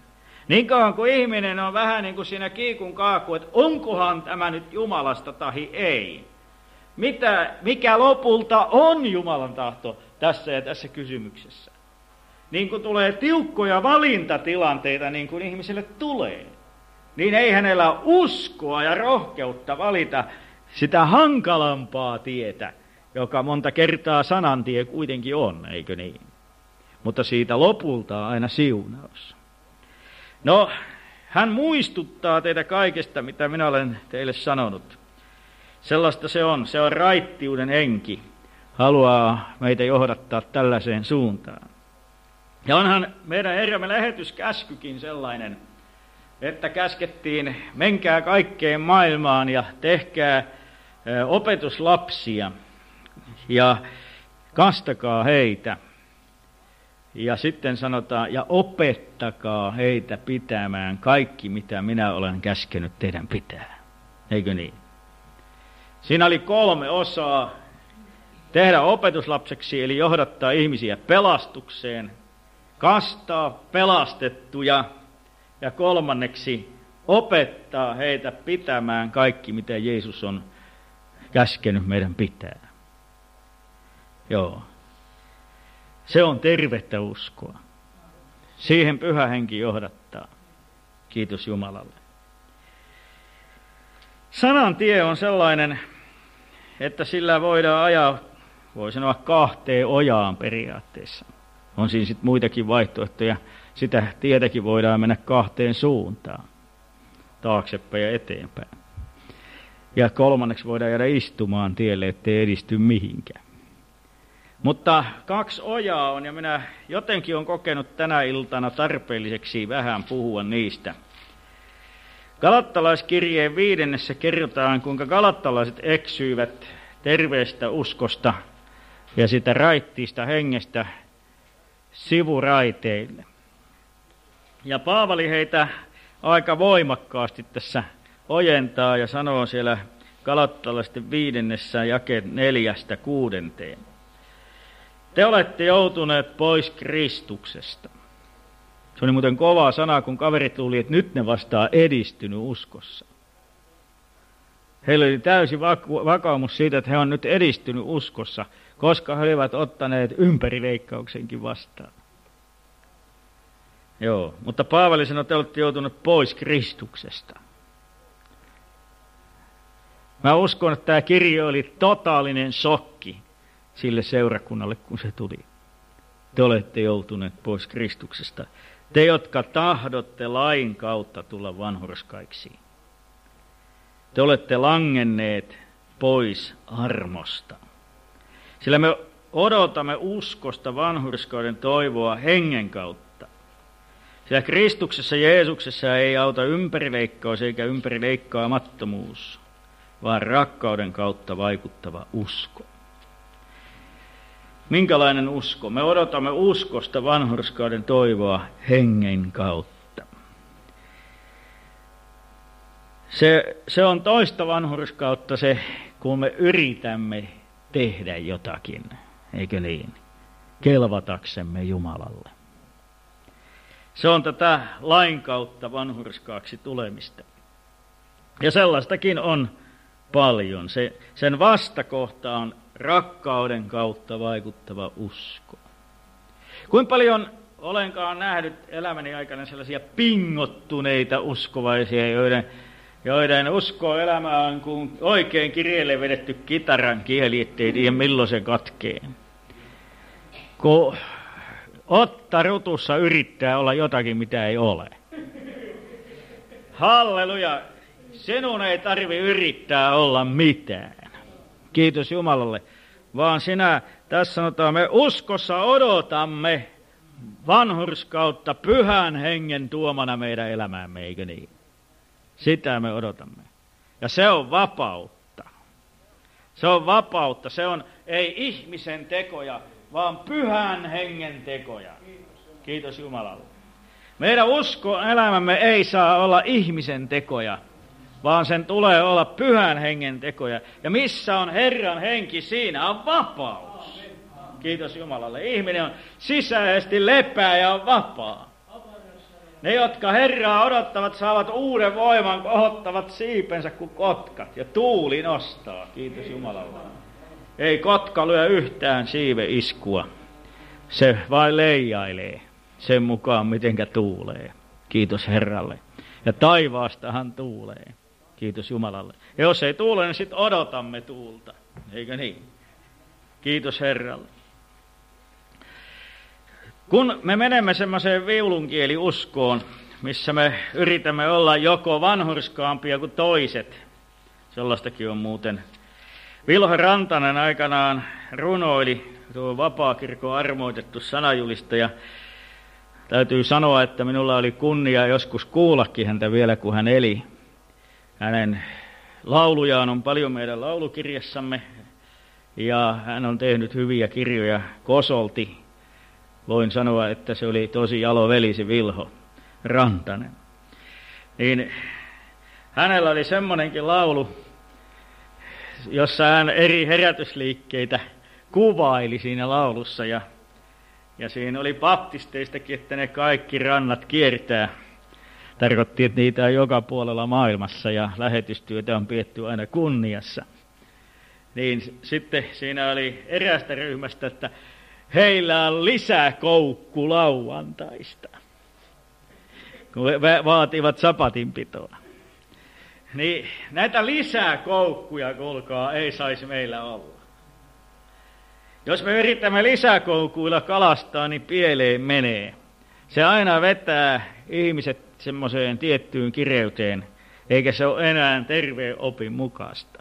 Niin kauan kuin ihminen on vähän niin kuin siinä kiikun kaaku, että onkohan tämä nyt Jumalasta tahi ei. Mikä lopulta on Jumalan tahto tässä ja tässä kysymyksessä? Niin kuin tulee tiukkoja valintatilanteita, niin kuin ihmiselle tulee, niin ei hänellä uskoa ja rohkeutta valita sitä hankalampaa tietä, joka monta kertaa sanantie kuitenkin on, eikö niin? Mutta siitä lopulta aina siunaus. No, hän muistuttaa teitä kaikesta, mitä minä olen teille sanonut. Sellaista se on raittiuden henki, haluaa meitä johdattaa tällaiseen suuntaan. Ja onhan meidän Herramme lähetyskäskykin sellainen, että käskettiin, menkää kaikkeen maailmaan ja tehkää opetuslapsia ja kastakaa heitä. Ja sitten sanotaan, ja opettakaa heitä pitämään kaikki, mitä minä olen käskenyt teidän pitää. Eikö niin? Siinä oli 3 osaa. Tehdä opetuslapseksi, eli johdattaa ihmisiä pelastukseen, kastaa pelastettuja, ja 3. opettaa heitä pitämään kaikki, mitä Jeesus on käskenyt meidän pitää. Joo. Se on tervettä uskoa. Siihen Pyhä Henki johdattaa. Kiitos Jumalalle. Sanan tie on sellainen, että sillä voidaan ajaa, voi sanoa 2 ojaan periaatteessa. On siinä sitten muitakin vaihtoehtoja. Sitä tietäkin voidaan mennä 2 suuntaan. Taaksepäin ja eteenpäin. Ja 3. voidaan jäädä istumaan tielle, ettei edisty mihinkään. Mutta 2 ojaa on, ja minä jotenkin olen kokenut tänä iltana tarpeelliseksi vähän puhua niistä. Galattalaiskirjeen 5. kerrotaan, kuinka galattalaiset eksyivät terveestä uskosta ja sitä raittiista hengestä sivuraiteille. Ja Paavali heitä aika voimakkaasti tässä ojentaa ja sanoo siellä Galattalaisten 5. jakeet 4-6. Te olette joutuneet pois Kristuksesta. Se oli muuten kova sana, kun kaverit luuli, että nyt ne vastaa edistynyt uskossa. Heillä oli täysi vakaumus siitä, että he on nyt edistynyt uskossa, koska he olivat ottaneet ympärileikkauksenkin vastaan. Joo, mutta Paavali sanoi, että te olette joutuneet pois Kristuksesta. Mä uskon, että tämä kirja oli totaalinen shokki sille seurakunnalle, kun se tuli. Te olette joutuneet pois Kristuksesta. Te, jotka tahdotte lain kautta tulla vanhurskaiksi. Te olette langenneet pois armosta. Sillä me odotamme uskosta vanhurskauden toivoa hengen kautta. Sillä Kristuksessa Jeesuksessa ei auta ympärileikkaus eikä ympärileikkaamattomuus, vaan rakkauden kautta vaikuttava usko. Minkälainen usko? Me odotamme uskosta vanhurskauden toivoa hengen kautta. Se on toista vanhurskautta se, kun me yritämme tehdä jotakin, eikö niin? Kelvataksemme Jumalalle. Se on tätä lain kautta vanhurskaaksi tulemista. Ja sellaistakin on paljon. Sen vastakohta on rakkauden kautta vaikuttava usko. Kuinka paljon olenkaan nähnyt elämäni aikana sellaisia pingottuneita uskovaisia, joiden uskoelämä on kuin oikein kireelle vedetty kitaran kieli, ettei tiedä milloin se katkee. Kun otta rutussa yrittää olla jotakin, mitä ei ole. Halleluja! Sinun ei tarvi yrittää olla mitään. Kiitos Jumalalle. Vaan sinä, tässä sanotaan, me uskossa odotamme vanhurskautta Pyhän Hengen tuomana meidän elämäämme, eikö niin? Sitä me odotamme. Ja se on vapautta. Se on vapautta. Se on ei ihmisen tekoja, vaan Pyhän Hengen tekoja. Kiitos Jumalalle. Meidän uskoelämämme ei saa olla ihmisen tekoja, vaan sen tulee olla Pyhän Hengen tekoja. Ja missä on Herran henki, siinä on vapaus. Kiitos Jumalalle. Ihminen on sisäisesti lepää ja on vapaa. Ne, jotka Herraa odottavat, saavat uuden voiman, kohottavat siipensä kuin kotkat. Ja tuuli nostaa, kiitos Jumalalle. Ei kotka lyö yhtään siiveiskua. Se vain leijailee sen mukaan, mitenkä tuulee. Kiitos Herralle. Ja taivaastahan tuulee. Kiitos Jumalalle. Ja jos ei tuule, niin sitten odotamme tuulta. Eikö niin? Kiitos Herralle. Kun me menemme semmoiseen viulunkieliuskoon, missä me yritämme olla joko vanhurskaampia kuin toiset, sellaistakin on muuten. Vilho Rantanen aikanaan runoili, tuo Vapaakirkon armoitettu sanajulistaja. Täytyy sanoa, että minulla oli kunnia joskus kuullakin häntä vielä, kun hän eli. Hänen laulujaan on paljon meidän laulukirjassamme, ja hän on tehnyt hyviä kirjoja kosolti. Voin sanoa, että se oli tosi jalo velisi Vilho Rantanen. Niin hänellä oli semmoinenkin laulu, jossa hän eri herätysliikkeitä kuvaili siinä laulussa. Ja siinä oli baptisteistakin, että ne kaikki rannat kiertää. Tarkoitti, että niitä on joka puolella maailmassa ja lähetystyötä on pidetty aina kunniassa. Niin sitten siinä oli eräästä ryhmästä, että heillä on lisäkoukku lauantaista, kun vaativat sapatinpitoa. Niin näitä lisäkoukkuja, kuulkaa, ei saisi meillä olla. Jos me yritämme lisäkoukuilla kalastaa, niin pieleen menee. Se aina vetää ihmiset semmoiseen tiettyyn kireyteen, eikä se ole enää terveen opin mukaista.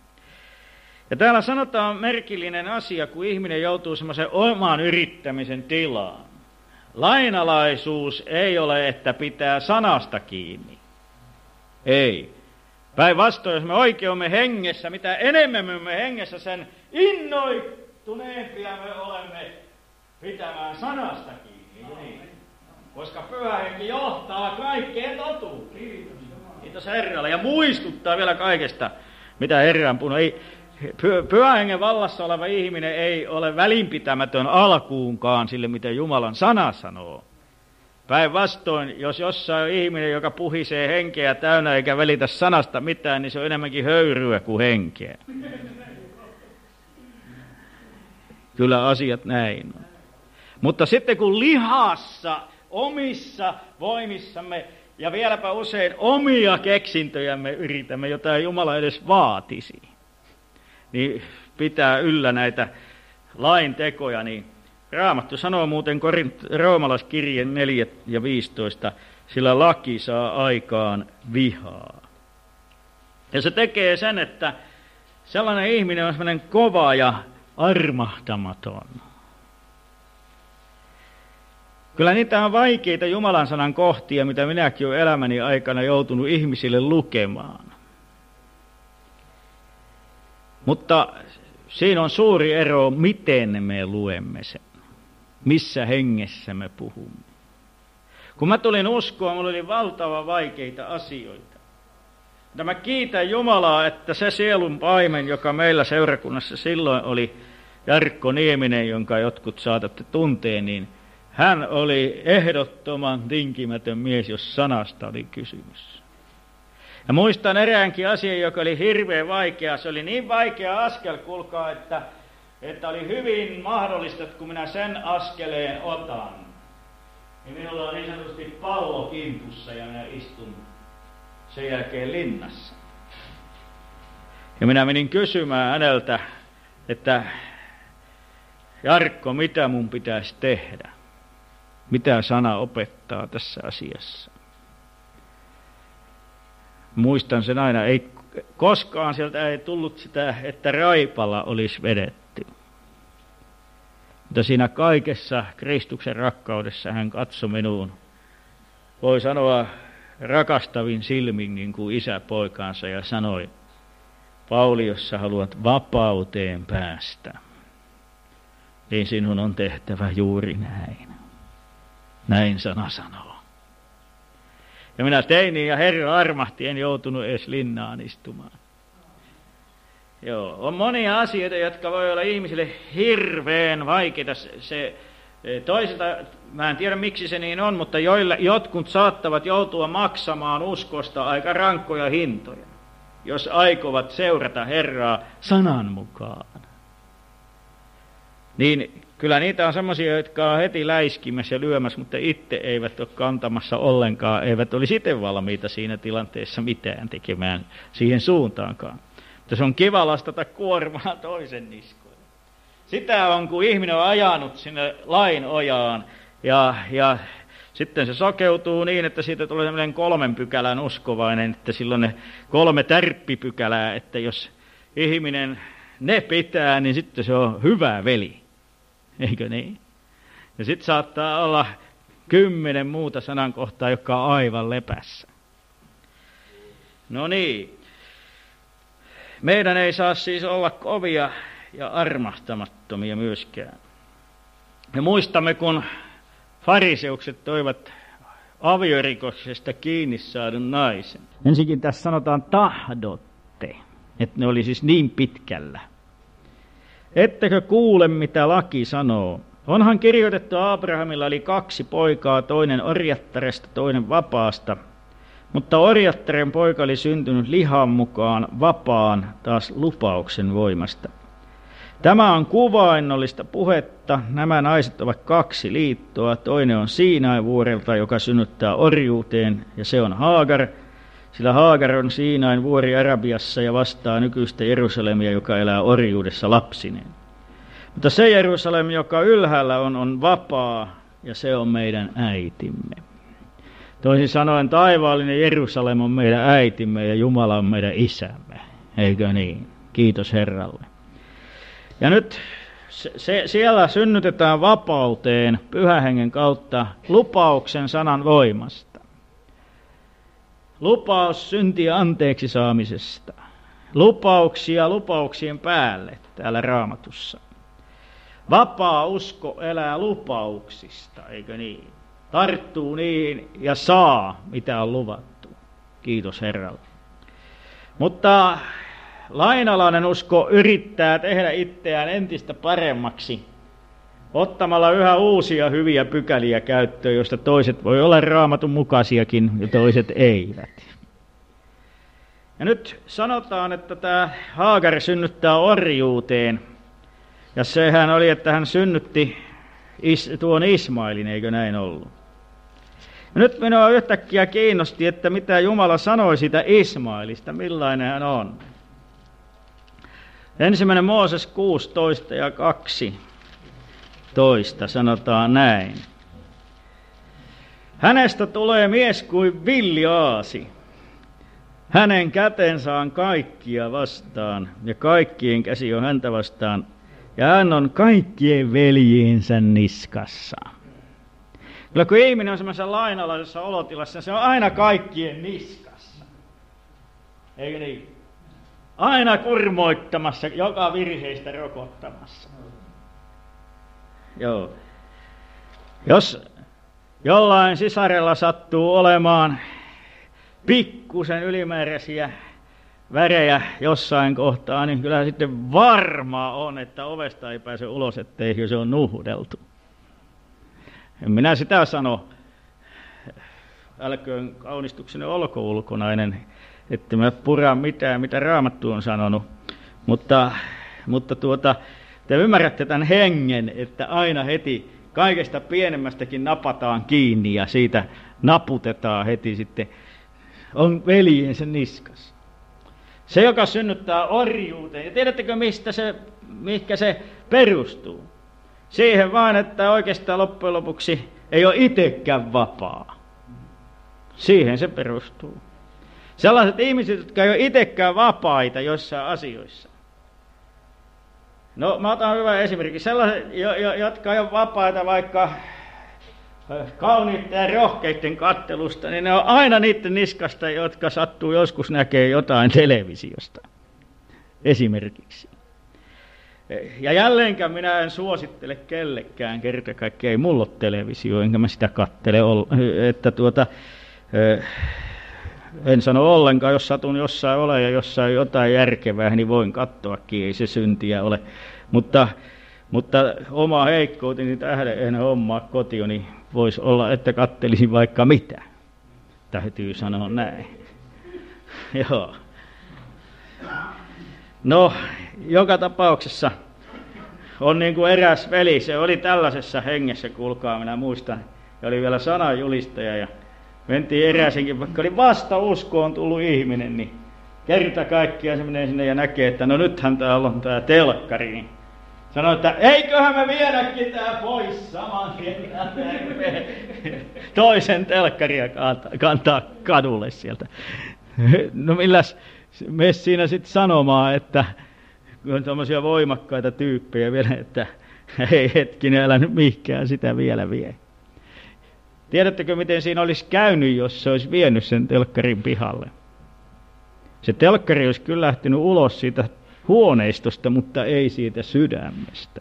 Ja täällä sanotaan merkillinen asia, kun ihminen joutuu semmoisen oman yrittämisen tilaan. Lainalaisuus ei ole, että pitää sanasta kiinni. Ei. Päinvastoin, jos me oikein olemme hengessä, mitä enemmän me olemme hengessä, sen innoittuneempia me olemme pitämään sanasta kiinni. Niin. Koska Pyhä Henki johtaa kaikkeen totuuteen. Kiitos Herralle. Ja muistuttaa vielä kaikesta, mitä Herra on puhunut. Pyhän Hengen vallassa oleva ihminen ei ole välinpitämätön alkuunkaan sille, mitä Jumalan sana sanoo. Päinvastoin, jos jossain on ihminen, joka puhisee henkeä täynnä eikä välitä sanasta mitään, niin se on enemmänkin höyryä kuin henkeä. Kyllä asiat näin on. Mutta sitten kun lihassa, omissa voimissamme ja vieläpä usein omia keksintöjämme yritämme, jota ei Jumala edes vaatisi, niin pitää yllä näitä lain tekoja, niin Raamattu sanoo muuten Roomalaiskirjeen 4 ja 15, sillä laki saa aikaan vihaa. Ja se tekee sen, että sellainen ihminen on sellainen kova ja armahtamaton. Kyllä niitä on vaikeita Jumalan sanan kohtia, mitä minäkin olen elämäni aikana joutunut ihmisille lukemaan. Mutta siinä on suuri ero, miten me luemme sen. Missä hengessä me puhumme. Kun mä tulin uskoon, minulla oli valtavan vaikeita asioita. Mutta mä kiitän Jumalaa, että se sielun paimen, joka meillä seurakunnassa silloin oli Jarkko Nieminen, jonka jotkut saatatte tuntea, niin hän oli ehdottoman tinkimätön mies, jos sanasta oli kysymys. Ja muistan eräänkin asian, joka oli hirveän vaikea. Se oli niin vaikea askel, kuulkaa, että oli hyvin mahdollista, että kun minä sen askeleen otan, niin minulla on niin sanotusti pallo kimpussa ja minä istun sen jälkeen linnassa. Ja minä menin kysymään häneltä, että Jarkko, mitä mun pitäisi tehdä? Mitä sana opettaa tässä asiassa? Muistan sen aina, ei koskaan sieltä ei tullut sitä, että raipalla olisi vedetty. Mutta siinä kaikessa Kristuksen rakkaudessa hän katsoi minuun. Voi sanoa rakastavin silmin niin kuin isä poikaansa ja sanoi, Pauli, jos sä haluat vapauteen päästä, niin sinun on tehtävä juuri näin. Näin sana sanoo. Ja minä tein niin, ja Herra armahti, en joutunut edes linnaan istumaan. Joo, on monia asioita, jotka voi olla ihmisille hirveän vaikeita. Se Toisilta, mä en tiedä miksi se niin on, mutta jotkut saattavat joutua maksamaan uskosta aika rankkoja hintoja, jos aikovat seurata Herraa sanan mukaan. Niin kyllä niitä on semmoisia, jotka on heti läiskimässä ja lyömässä, mutta itse eivät ole kantamassa ollenkaan, eivät olisi itse valmiita siinä tilanteessa mitään tekemään siihen suuntaankaan. Mutta se on kiva lastata kuormaa toisen niskoille. Sitä on, kun ihminen on ajanut sinne lain ojaan ja sitten se sokeutuu niin, että siitä tulee sellainen 3 pykälän uskovainen, että silloin ne 3 tärppipykälää, että jos ihminen ne pitää, niin sitten se on hyvä veli. Eikö niin? Ja sitten saattaa olla 10 muuta sanankohtaa, jotka on aivan lepässä. No niin. Meidän ei saa siis olla kovia ja armahtamattomia myöskään. Me muistamme, kun fariseukset toivat aviorikoksesta kiinni saadun naisen. Ensinnäkin tässä sanotaan tahdotte, että ne oli siis niin pitkällä. Ettekö kuule, mitä laki sanoo? Onhan kirjoitettu Abrahamilla oli 2 poikaa, toinen orjattaresta, toinen vapaasta. Mutta orjattaren poika oli syntynyt lihan mukaan, vapaan taas lupauksen voimasta. Tämä on kuvainnollista puhetta. Nämä naiset ovat 2 liittoa. Toinen on Siinain vuorelta, joka synnyttää orjuuteen, ja se on Haagar. Sillä Haagar on Siinain vuori Arabiassa ja vastaa nykyistä Jerusalemia, joka elää orjuudessa lapsineen. Mutta se Jerusalem, joka ylhäällä on vapaa, ja se on meidän äitimme. Toisin sanoen taivaallinen Jerusalem on meidän äitimme ja Jumala on meidän isämme. Eikö niin? Kiitos Herralle. Ja nyt siellä synnytetään vapauteen Pyhän Hengen kautta lupauksen sanan voimasta. Lupaus syntien anteeksi saamisesta. Lupauksia lupauksien päälle täällä Raamatussa. Vapaa usko elää lupauksista, eikö niin? Tarttuu niihin ja saa, mitä on luvattu. Kiitos Herralle. Mutta lainalainen usko yrittää tehdä itseään entistä paremmaksi, ottamalla yhä uusia hyviä pykäliä käyttöön, joista toiset voi olla Raamatun mukaisiakin ja toiset eivät. Ja nyt sanotaan, että tämä Haagar synnyttää orjuuteen, ja sehän oli, että hän synnytti tuon Ismailin, eikö näin ollut? Ja nyt minua yhtäkkiä kiinnosti, että mitä Jumala sanoi siitä Ismailista, millainen hän on. 1. Mooses 16 ja 12 sanotaan näin. Hänestä tulee mies kuin villiaasi. Hänen kätensä on kaikkia vastaan ja kaikkien käsi on häntä vastaan. Ja hän on kaikkien veljiensä niskassa. Kyllä kun ihminen on semmoisessa lainalaisessa olotilassa, se on aina kaikkien niskassa. Eikö niin? Aina kurmoittamassa, joka virheistä rokottamassa. Joo. Jos jollain sisarella sattuu olemaan pikkusen ylimääräisiä värejä jossain kohtaa, niin kyllä sitten varmaa on, että ovesta ei pääse ulos, ettei se on nuhdeltu. En minä sitä sano, älköön kaunistukseni olko ulkonainen, että mä puran mitään, mitä Raamattu on sanonut. Mutta te ymmärrätte tämän hengen, että aina heti kaikesta pienemmästäkin napataan kiinni ja siitä naputetaan heti sitten, on veljensä niskas. Se, joka synnyttää orjuuteen. Ja tiedättekö, mihinkä se perustuu? Siihen vain, että oikeastaan loppujen lopuksi ei ole itsekään vapaa. Siihen se perustuu. Sellaiset ihmiset, jotka ei ole itsekään vapaita joissain asioissa. No, mä otan hyvän esimerkin. Sellaiset, jotka ei ole vapaita vaikka kauniitten ja rohkeiden kattelusta, niin ne on aina niiden niskasta, jotka sattuu joskus näkee jotain televisiosta. Esimerkiksi. Ja jälleenkään minä en suosittele kellekään, kerta kaikkiaan ei mulla ole televisio, enkä mä sitä kattele, että en sano ollenkaan, jos satun jossain ole ja jossain jotain järkevää, niin voin katsoakin, ei se syntiä ole. Mutta Mutta oma heikkouteni tähden en hommaa kotiin, niin voisi olla, että kattelisin vaikka mitä. Täytyy sanoa näin. Joo. No, joka tapauksessa on niin kuin eräs veli, se oli tällaisessa hengessä, kuulkaa, minä muistan, ja oli vielä sananjulistaja, ja mentiin eräisenkin, vaikka oli vasta uskoon tullut ihminen, niin kerta kaikkiaan se menee sinne ja näkee, että no nythän täällä on tää telkkari, niin sanoi, että eiköhän me viedäkin tää pois saman tien, toisen telkkaria kantaa kadulle sieltä. No milläs me siinä sitten sanomaan, että on tommosia voimakkaita tyyppejä vielä, että ei hetkinen, älä nyt mihinkään sitä vielä vie. Tiedättekö, miten siinä olisi käynyt, jos se olisi vienyt sen telkkarin pihalle? Se telkkari olisi kyllä lähtenyt ulos siitä huoneistosta, mutta ei siitä sydämestä.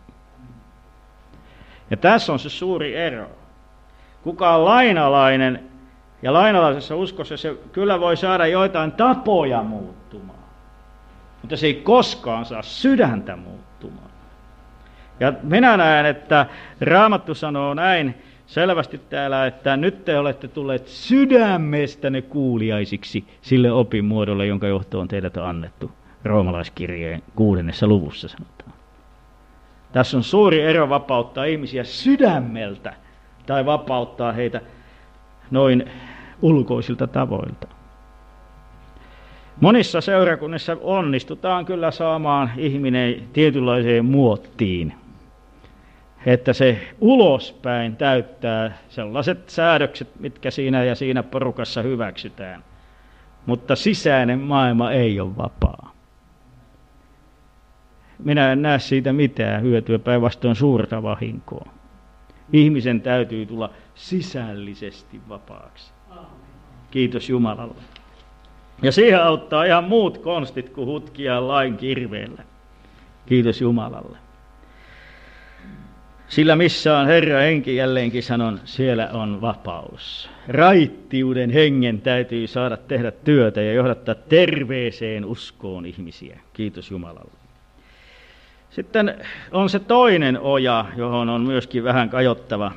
Ja tässä on se suuri ero. Kuka on lainalainen ja lainalaisessa uskossa se kyllä voi saada joitain tapoja muuttumaan, mutta se ei koskaan saa sydäntä muuttumaan. Ja minä näen, että Raamattu sanoo näin selvästi täällä, että nyt te olette tulleet sydämestänne kuuliaisiksi sille opinmuodolle, jonka johto on teidät annettu. Roomalaiskirjeen 6. luvussa sanotaan. Tässä on suuri ero vapauttaa ihmisiä sydämeltä tai vapauttaa heitä noin ulkoisilta tavoilta. Monissa seurakunnissa onnistutaan kyllä saamaan ihminen tietynlaiseen muottiin, että se ulospäin täyttää sellaiset säädökset, mitkä siinä ja siinä porukassa hyväksytään, mutta sisäinen maailma ei ole vapaa. Minä en näe siitä mitään hyötyä, päinvastoin suurta vahinkoa. Ihmisen täytyy tulla sisällisesti vapaaksi. Kiitos Jumalalle. Ja siihen auttaa ihan muut konstit kuin hutkia lain kirveellä. Kiitos Jumalalle. Sillä missä on Herra henki, jälleenkin sanon, siellä on vapaus. Raittiuden hengen täytyy saada tehdä työtä ja johdattaa terveeseen uskoon ihmisiä. Kiitos Jumalalle. Sitten on se toinen oja, johon on myöskin vähän kajottava.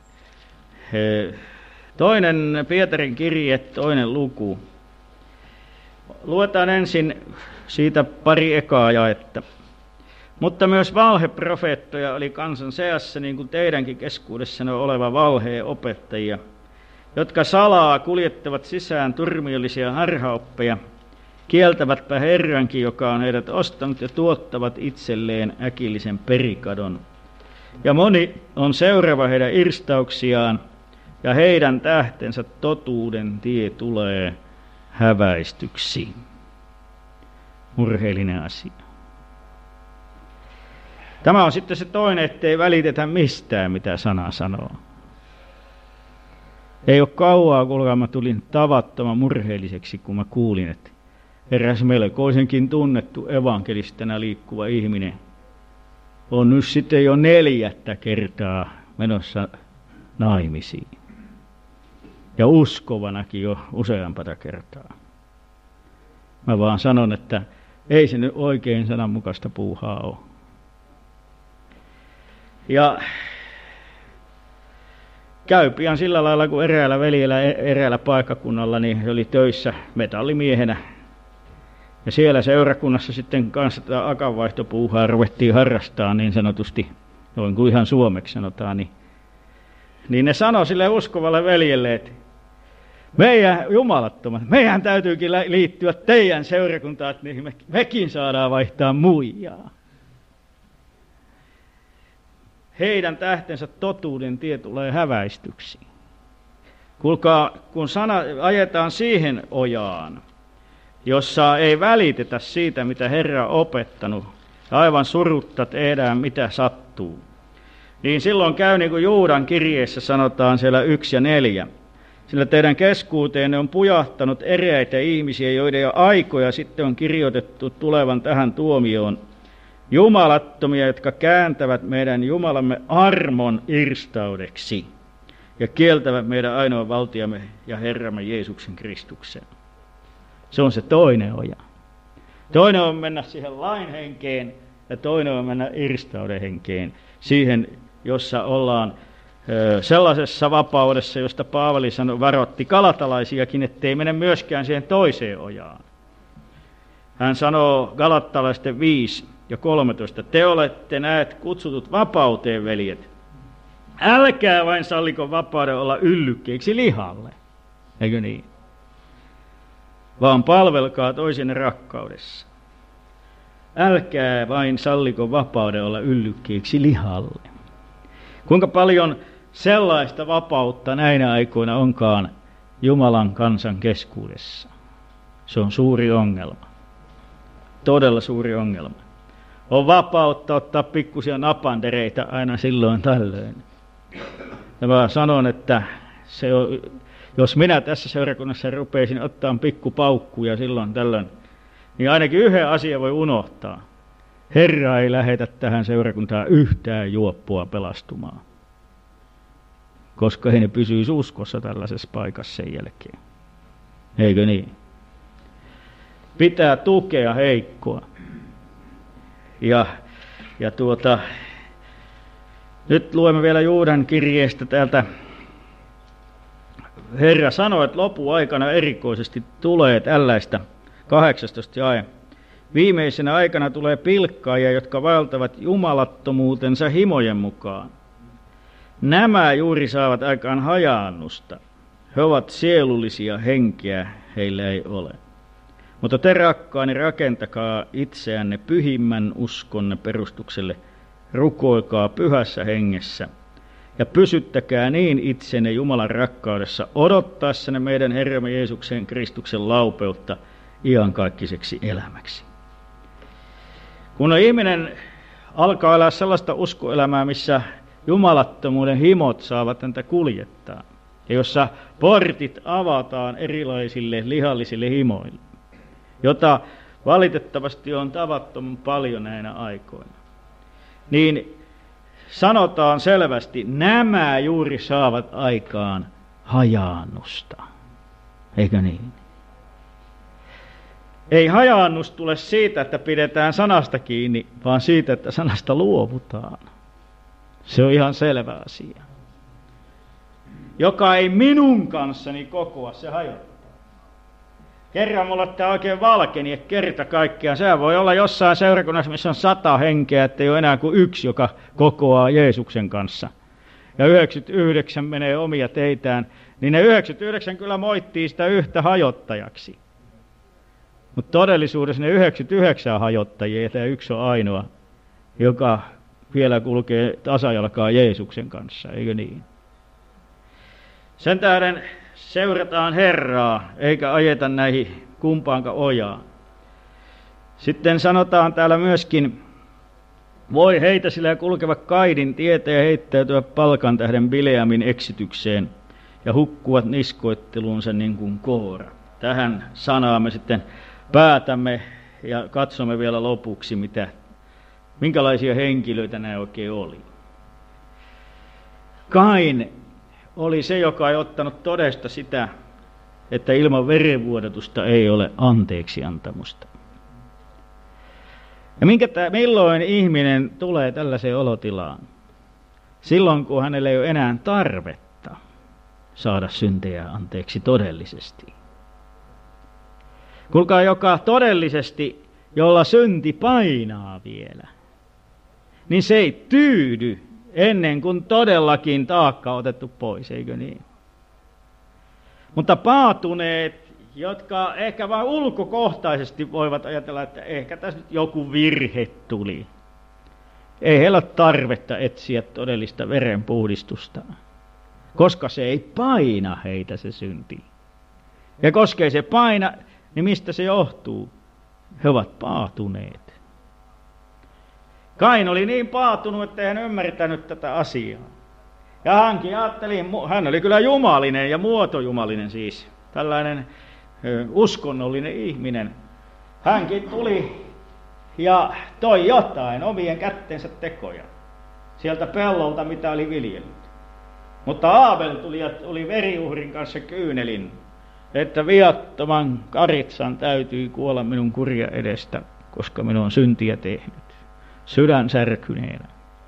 Toinen Pietarin kirje, 2. luku. Luetaan ensin siitä pari ekaa jaetta. Mutta myös valheprofeettoja oli kansan seassa, niin kuin teidänkin keskuudessanne oleva valheen opettajia, jotka salaa kuljettavat sisään turmiollisia harhaoppeja, kieltävätpä Herrankin, joka on heidät ostanut, ja tuottavat itselleen äkillisen perikadon. Ja moni on seuraava heidän irstauksiaan, ja heidän tähtensä totuuden tie tulee häväistyksi. Murheellinen asia. Tämä on sitten se toinen, ettei välitetä mistään, mitä sana sanoo. Ei ole kauaa, kuulkaa, mä tulin tavattoman murheelliseksi, kun mä kuulin, että eräs melkoisenkin tunnettu evankelistana liikkuva ihminen on nyt sitten jo 4. kertaa menossa naimisiin. Ja uskovanakin jo useampata kertaa. Mä vaan sanon, että ei se nyt oikein sananmukaista puuhaa ole. Ja käy pian sillä lailla, kun eräällä veljellä eräällä paikkakunnalla, niin he oli töissä metallimiehenä. Ja siellä seurakunnassa sitten kanssa tätä akanvaihtopuuhaa ruvettiin harrastaa niin sanotusti, noin kuin ihan suomeksi sanotaan, niin ne sanoi sille uskovalle veljelle, että meidän jumalattomat, meidän täytyykin liittyä teidän seurakuntaan, että niin mekin saadaan vaihtaa muijaa. Heidän tähtensä totuuden tie tulee häväistyksi. Kuulkaa, kun ajetaan siihen ojaan, jossa ei välitetä siitä, mitä Herra on opettanut, aivan surutta tehdään, mitä sattuu, niin silloin käy niin kuin Juudan kirjeessä sanotaan siellä 1 ja 4. Sillä teidän keskuuteenne on pujahtanut eräitä ihmisiä, joiden jo aikoja sitten on kirjoitettu tulevan tähän tuomioon. Jumalattomia, jotka kääntävät meidän Jumalamme armon irstaudeksi ja kieltävät meidän ainoan valtiamme ja Herramme Jeesuksen Kristuksen. Se on se toinen oja. Toinen on mennä siihen lain henkeen ja toinen on mennä irstauden henkeen, siihen, jossa ollaan sellaisessa vapaudessa, josta Paavali varoitti galatalaisiakin, ettei mene myöskään siihen toiseen ojaan. Hän sanoo Galattalaisten 5 ja 13, te olette näet kutsutut vapauteen, veljet. Älkää vain salliko vapauden olla yllykkeiksi lihalle, eikö niin? Vaan palvelkaa toisenne rakkaudessa. Älkää vain salliko vapauden olla yllykkeiksi lihalle. Kuinka paljon sellaista vapautta näinä aikoina onkaan Jumalan kansan keskuudessa? Se on suuri ongelma. Todella suuri ongelma. On vapautta ottaa pikkusia napandereita aina silloin tällöin. Ja mä sanon, että se on, jos minä tässä seurakunnassa rupeisin ottaa pikkupaukkuja silloin tällöin, niin ainakin yhden asian voi unohtaa. Herra ei lähetä tähän seurakuntaan yhtään juoppua pelastumaan, koska he ne pysyisi uskossa tällaisessa paikassa sen jälkeen. Eikö niin? Pitää tukea heikkoa. Ja nyt luemme vielä Juudan kirjeestä täältä. Herra sanoi, että lopuaikana erikoisesti tulee tällaista, 18 jae. Viimeisenä aikana tulee pilkkaajia, jotka vaeltavat jumalattomuutensa himojen mukaan. Nämä juuri saavat aikaan hajaannusta. He ovat sielullisia henkeä, heillä ei ole. Mutta te rakkaani, rakentakaa itseänne pyhimmän uskonne perustukselle, rukoilkaa pyhässä hengessä ja pysyttäkää niin itsenne Jumalan rakkaudessa odottaessanne meidän Herramme Jeesuksen Kristuksen laupeutta iankaikkaiseksi elämäksi. Kun ihminen alkaa elää sellaista uskoelämää, missä jumalattomuuden himot saavat häntä kuljettaa, ja jossa portit avataan erilaisille lihallisille himoille, jota valitettavasti on tavattoman paljon näinä aikoina, niin sanotaan selvästi, nämä juuri saavat aikaan hajaannusta. Eikö niin? Ei hajaannus tule siitä, että pidetään sanasta kiinni, vaan siitä, että sanasta luovutaan. Se on ihan selvä asia. Joka ei minun kanssani kokoa, se hajottaa. Kerran mulla tämä oikein valkeni, että kerta kaikkiaan. Sehän voi olla jossain seurakunnassa, missä on 100 henkeä, ettei ole enää kuin yksi, joka kokoaa Jeesuksen kanssa. Ja 99 menee omia teitään, niin ne 99 kyllä moittii sitä yhtä hajottajaksi. Mutta todellisuudessa ne 99 hajottajia, ja tämä yksi on ainoa, joka vielä kulkee tasajalkaa Jeesuksen kanssa, eikö niin? Sen tähden seurataan Herraa, eikä ajeta näihin kumpaankaan ojaan. Sitten sanotaan täällä myöskin, voi heitä sillä kulkevat Kaidin tietä ja heittäytyä palkan tähden Bileamin eksitykseen ja hukkuvat niskoitteluunsa niin kuin Koora. Tähän sanaan me sitten päätämme ja katsomme vielä lopuksi, minkälaisia henkilöitä nämä oikein oli. Kain oli se, joka ei ottanut todesta sitä, että ilman verenvuodatusta ei ole anteeksiantamusta. Ja milloin ihminen tulee tällaiseen olotilaan? Silloin, kun hänellä ei ole enää tarvetta saada syntejä anteeksi todellisesti. Kuulkaa, joka todellisesti, jolla synti painaa vielä, niin se ei tyydy ennen kuin todellakin taakka on otettu pois, eikö niin? Mutta paatuneet, jotka ehkä vain ulkokohtaisesti voivat ajatella, että ehkä tässä nyt joku virhe tuli. Ei heillä ole tarvetta etsiä todellista verenpuhdistusta, koska se ei paina heitä se synti. Ja koska ei se paina, niin mistä se johtuu? He ovat paatuneet. Kain oli niin paatunut, että hän ymmärtänyt tätä asiaa. Ja hänkin ajatteli, hän oli kyllä jumalinen ja muotojumalinen siis, tällainen uskonnollinen ihminen. Hänkin tuli ja toi jotain omien kättensä tekoja sieltä pellolta, mitä oli viljellyt. Mutta Aabel tuli ja oli veriuhrin kanssa kyynelin, että viattoman karitsan täytyy kuolla minun kurja edestä, koska minun on syntiä tehnyt. sydän särkyneenä.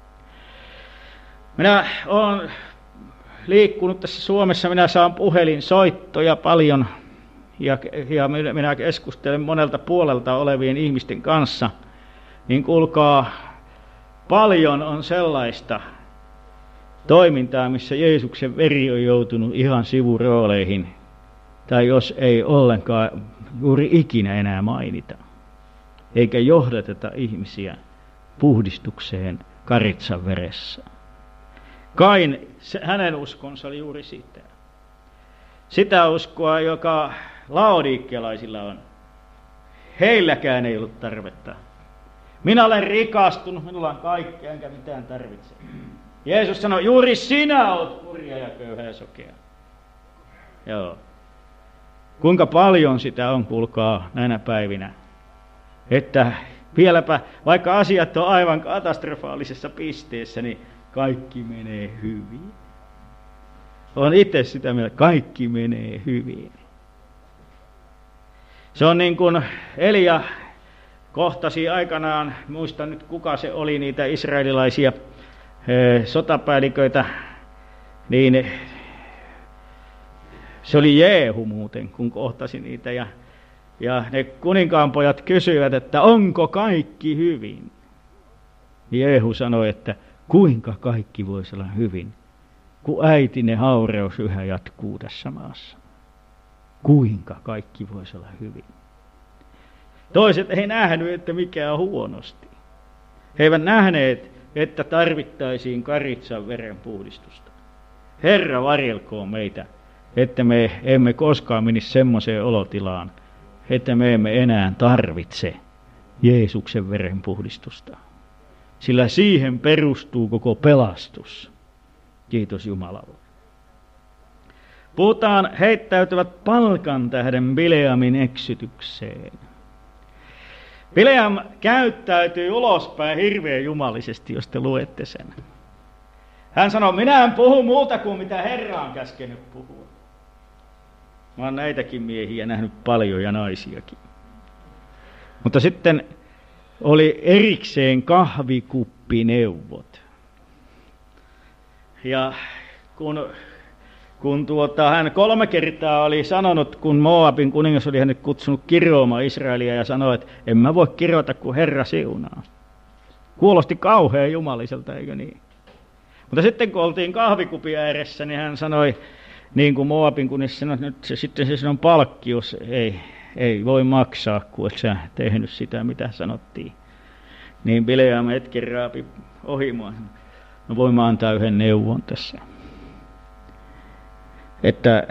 Minä olen liikkunut tässä Suomessa, minä saan puhelinsoittoja paljon ja minä keskustelen monelta puolelta olevien ihmisten kanssa, niin kuulkaa, paljon on sellaista toimintaa, missä Jeesuksen veri on joutunut ihan sivurooleihin, tai jos ei ollenkaan juuri ikinä enää mainita, eikä johdateta ihmisiä puhdistukseen karitsan veressä. Kain, hänen uskonsa oli juuri sitä. Sitä uskoa, joka laodiikkialaisilla on. Heilläkään ei ollut tarvetta. Minä olen rikastunut, minulla on kaikkea, enkä mitään tarvitse. Jeesus sanoi, juuri sinä olet kurja ja köyhä ja sokea. Joo. Kuinka paljon sitä on, kuulkaa, näinä päivinä. Että vieläpä, vaikka asiat on aivan katastrofaalisessa pisteessä, niin kaikki menee hyvin. Olen itse sitä mieltä, kaikki menee hyvin. Se on niin kuin Elia kohtasi aikanaan, muistan nyt kuka se oli, niitä israelilaisia sotapäälliköitä, niin se oli Jeehu muuten, kun kohtasi niitä. Ja ne kuninkaanpojat kysyivät, että onko kaikki hyvin? Jeehu sanoi, että kuinka kaikki voisi olla hyvin, kun äitinen haureus yhä jatkuu tässä maassa. Kuinka kaikki voisi olla hyvin? Toiset ei nähnyt, että mikä on huonosti. He eivät nähneet, että tarvittaisiin karitsan veren puhdistusta. Herra varjelkoon meitä, että me emme koskaan menisi semmoiseen olotilaan, että me emme enää tarvitse Jeesuksen veren puhdistusta. Sillä siihen perustuu koko pelastus. Kiitos Jumalalle. Puhutaan heittäytyvät palkan tähden Bileamin eksytykseen. Bileam käyttäytyy ulospäin hirveän jumalisesti, jos te luette sen. Hän sanoi, minä en puhu muuta kuin mitä Herra on käskenyt puhua. Mä oon näitäkin miehiä nähnyt paljon ja naisiakin. Mutta sitten oli erikseen kahvikuppineuvot. Ja kun hän 3 kertaa oli sanonut, kun Moabin kuningas oli hänet kutsunut kiroamaan Israelia ja sanoi, että en mä voi kirota, kun Herra siunaa. Kuulosti kauhean jumaliselta, eikö niin? Mutta sitten kun oltiin kahvikupin ääressä, niin hän sanoi, niin kuin Moabin kuningas sanoi, että nyt se on palkkius, ei voi maksaa, kun et sä tehnyt sitä, mitä sanottiin. Niin Bileam hetken raapi ohi mua. No voimme antaa yhden neuvon tässä. Että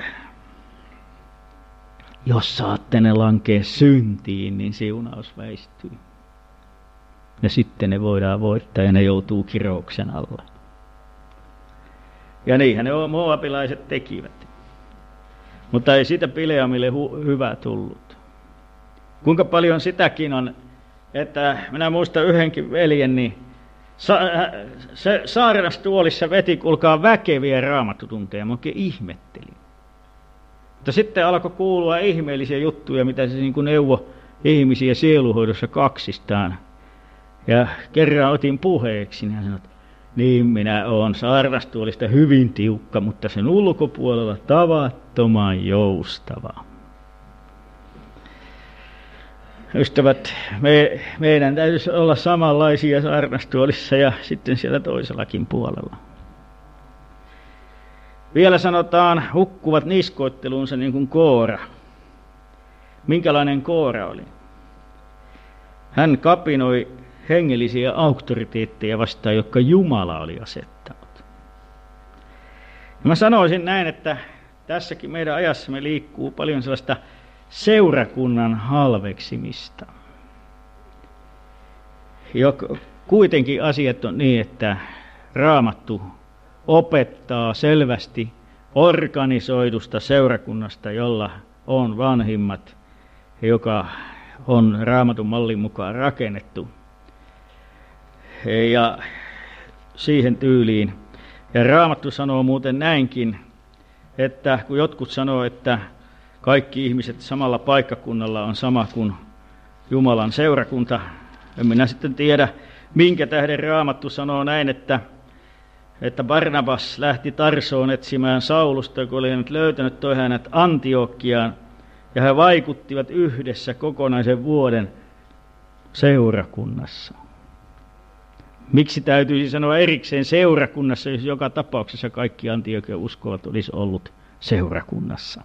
jos saatte ne lankea syntiin, niin siunaus väistyy. Ja sitten ne voidaan voittaa ja ne joutuu kirouksen alle. Ja niinhän ne moabilaiset tekivät. Mutta ei siitä Bileamille hyvä tullut. Kuinka paljon sitäkin on, että minä muistan yhdenkin veljen, niin se saarnastuolissa veti, kuulkaa, väkeviä raamattutunteja, mä oikein ihmettelin. Mutta sitten alkoi kuulua ihmeellisiä juttuja, mitä se niin kuin neuvoi ihmisiä sieluhoidossa kaksistaan. Ja kerran otin puheeksi, niin hän sanoi, että niin minä olen saarnastuolista hyvin tiukka, mutta sen ulkopuolella tavattoman joustava. Ystävät, meidän täytyisi olla samanlaisia saarnastuolissa ja sitten siellä toisellakin puolella. Vielä sanotaan, hukkuvat niskoitteluunsa niin kuin Koora. Minkälainen Koora oli? Hän kapinoi hengellisiä auktoriteetteja vastaan, jotka Jumala oli asettanut. Ja mä sanoisin näin, että tässäkin meidän ajassamme liikkuu paljon sellaista seurakunnan halveksimista. Kuitenkin asiat on niin, että Raamattu opettaa selvästi organisoidusta seurakunnasta, jolla on vanhimmat, joka on Raamatun mallin mukaan rakennettu. Ja siihen tyyliin. Ja Raamattu sanoo muuten näinkin, että kun jotkut sanoo, että kaikki ihmiset samalla paikkakunnalla on sama kuin Jumalan seurakunta, en minä sitten tiedä, minkä tähden Raamattu sanoo näin, että Barnabas lähti Tarsoon etsimään Saulusta, kun oli nyt löytänyt toi hänet Antiokiaan, ja he vaikuttivat yhdessä kokonaisen vuoden seurakunnassa. Miksi täytyisi sanoa erikseen seurakunnassa, jos joka tapauksessa kaikki Antiokian uskovat olisi ollut seurakunnassa?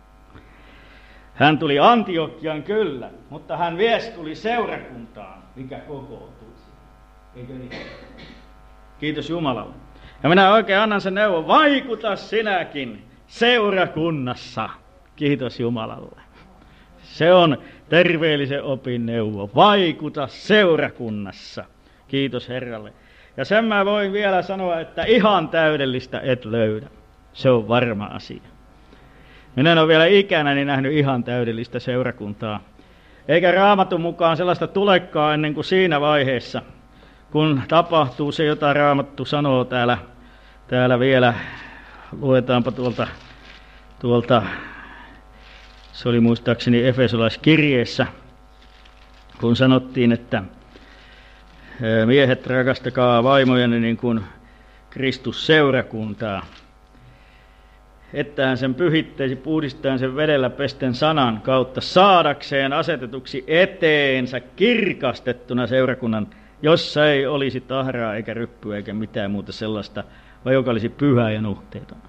Hän tuli Antiokiaan kyllä, mutta hän myös tuli seurakuntaan, mikä kokoontui. Eikö niin? Kiitos Jumalalle. Ja minä oikein annan sen neuvon, vaikuta sinäkin seurakunnassa. Kiitos Jumalalle. Se on terveellisen opin neuvo. Vaikuta seurakunnassa. Kiitos Herralle. Ja sen mä voin vielä sanoa, että ihan täydellistä et löydä. Se on varma asia. Minä en ole vielä ikänäni nähnyt ihan täydellistä seurakuntaa. Eikä Raamatun mukaan sellaista tulekaan ennen kuin siinä vaiheessa, kun tapahtuu se, jota Raamattu sanoo täällä vielä. Luetaanpa tuolta, se oli muistaakseni Efesolaiskirjeessä, kun sanottiin, että miehet rakastakaa vaimojenne niin kuin Kristus seurakuntaa, että hän sen pyhittäisi puhdistaen sen vedellä pesten sanan kautta saadakseen asetetuksi eteensä kirkastettuna seurakunnan, jossa ei olisi tahraa eikä ryppyä eikä mitään muuta sellaista, vaan joka olisi pyhä ja nuhteeton.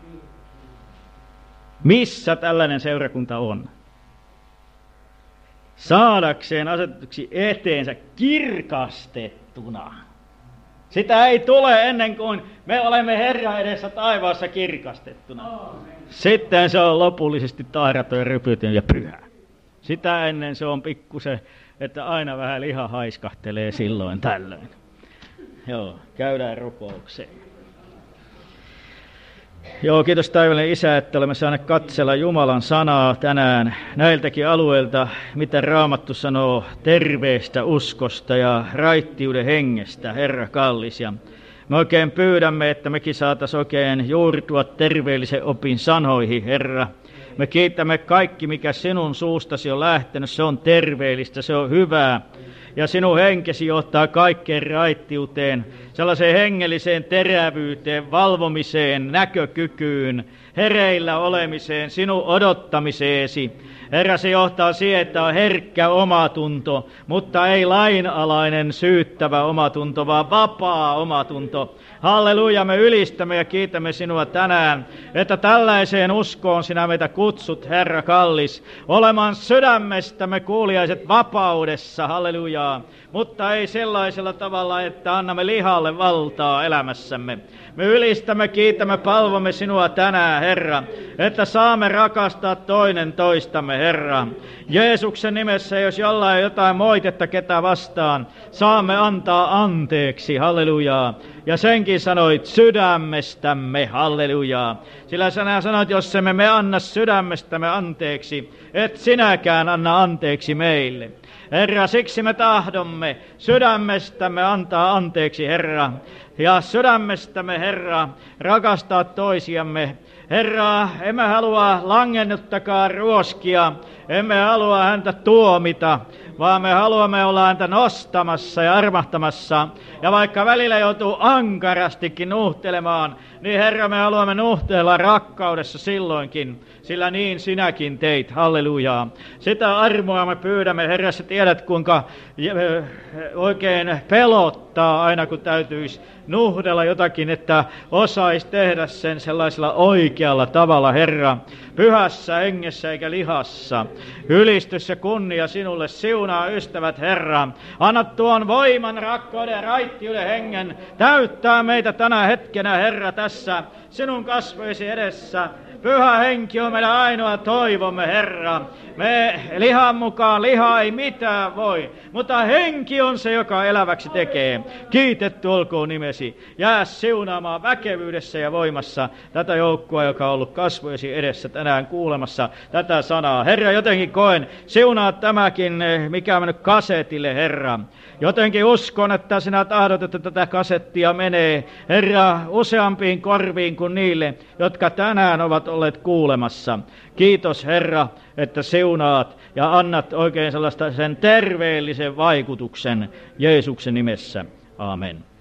Missä tällainen seurakunta on? Saadakseen asetetuksi eteensä kirkastettuna. Sitä ei tule ennen kuin me olemme Herran edessä taivaassa kirkastettuna. Sitten se on lopullisesti tahraton ja rypytön ja pyhä. Sitä ennen se on pikkusen, että aina vähän liha haiskahtelee silloin tällöin. Joo, käydään rukoukseen. Joo, kiitos taivallinen Isä, että olemme saaneet katsella Jumalan sanaa tänään näiltäkin alueilta, mitä Raamattu sanoo terveestä uskosta ja raittiuden hengestä, Herra kallis. Ja me oikein pyydämme, että mekin saataisiin oikein juurtua terveellisen opin sanoihin, Herra. Me kiitämme kaikki, mikä sinun suustasi on lähtenyt, se on terveellistä, se on hyvää. Ja sinun henkesi johtaa kaikkeen raittiuteen, sellaiseen hengelliseen terävyyteen, valvomiseen, näkökykyyn, hereillä olemiseen, sinun odottamiseesi. Herra, se johtaa siihen, että on herkkä omatunto, mutta ei lainalainen syyttävä omatunto, vaan vapaa omatunto. Halleluja, me ylistämme ja kiitämme sinua tänään, että tällaiseen uskoon sinä meitä kutsut, Herra kallis, olemaan sydämestämme kuuliaiset vapaudessa, halleluja, mutta ei sellaisella tavalla, että annamme lihalle valtaa elämässämme. Me ylistämme, kiitämme, palvomme sinua tänään, Herra, että saamme rakastaa toinen toistamme, Herra. Jeesuksen nimessä, jos jollain jotain moitetta ketä vastaan, saamme antaa anteeksi, hallelujaa. Ja senkin sanoit sydämestämme, hallelujaa. Sillä sinä sanoit, jos emme me anna sydämestämme anteeksi, et sinäkään anna anteeksi meille. Herra, siksi me tahdomme sydämestämme antaa anteeksi, Herra. Ja sydämestämme, Herra, rakastaa toisiamme. Herra, emme halua langennuttakaan ruoskia, emme halua häntä tuomita, vaan me haluamme olla häntä nostamassa ja armahtamassa. Ja vaikka välillä joutuu ankarastikin nuhtelemaan, niin Herra, me haluamme nuhteella rakkaudessa silloinkin, sillä niin sinäkin teit, hallelujaa. Sitä armoa me pyydämme, Herra, sä tiedät kuinka oikein pelottaa aina kun täytyisi nuhdella jotakin, että osaisi tehdä sen sellaisella oikealla tavalla, Herra, pyhässä hengessä eikä lihassa. Ylistys ja kunnia sinulle, siunaa ystävät, Herra. Anna tuon voiman, rakkauden ja raittiuden hengen täyttää meitä tänä hetkenä, Herra, tässä sinun kasvojesi edessä. Pyhä henki on meidän ainoa toivomme, Herra. Me lihan mukaan liha ei mitään voi, mutta henki on se, joka eläväksi tekee. Kiitetty olkoon nimesi. Jää siunaamaan väkevyydessä ja voimassa tätä joukkoa, joka on ollut kasvojesi edessä tänään kuulemassa tätä sanaa. Herra, jotenkin koen, siunaa tämäkin, mikä on mennyt kasetille, Herra. Jotenkin uskon, että sinä tahdot, että tätä kasettia menee, Herra, useampiin korviin kuin niille, jotka tänään ovat olleet kuulemassa. Kiitos, Herra, että siunaat ja annat oikein sellaista sen terveellisen vaikutuksen Jeesuksen nimessä. Amen.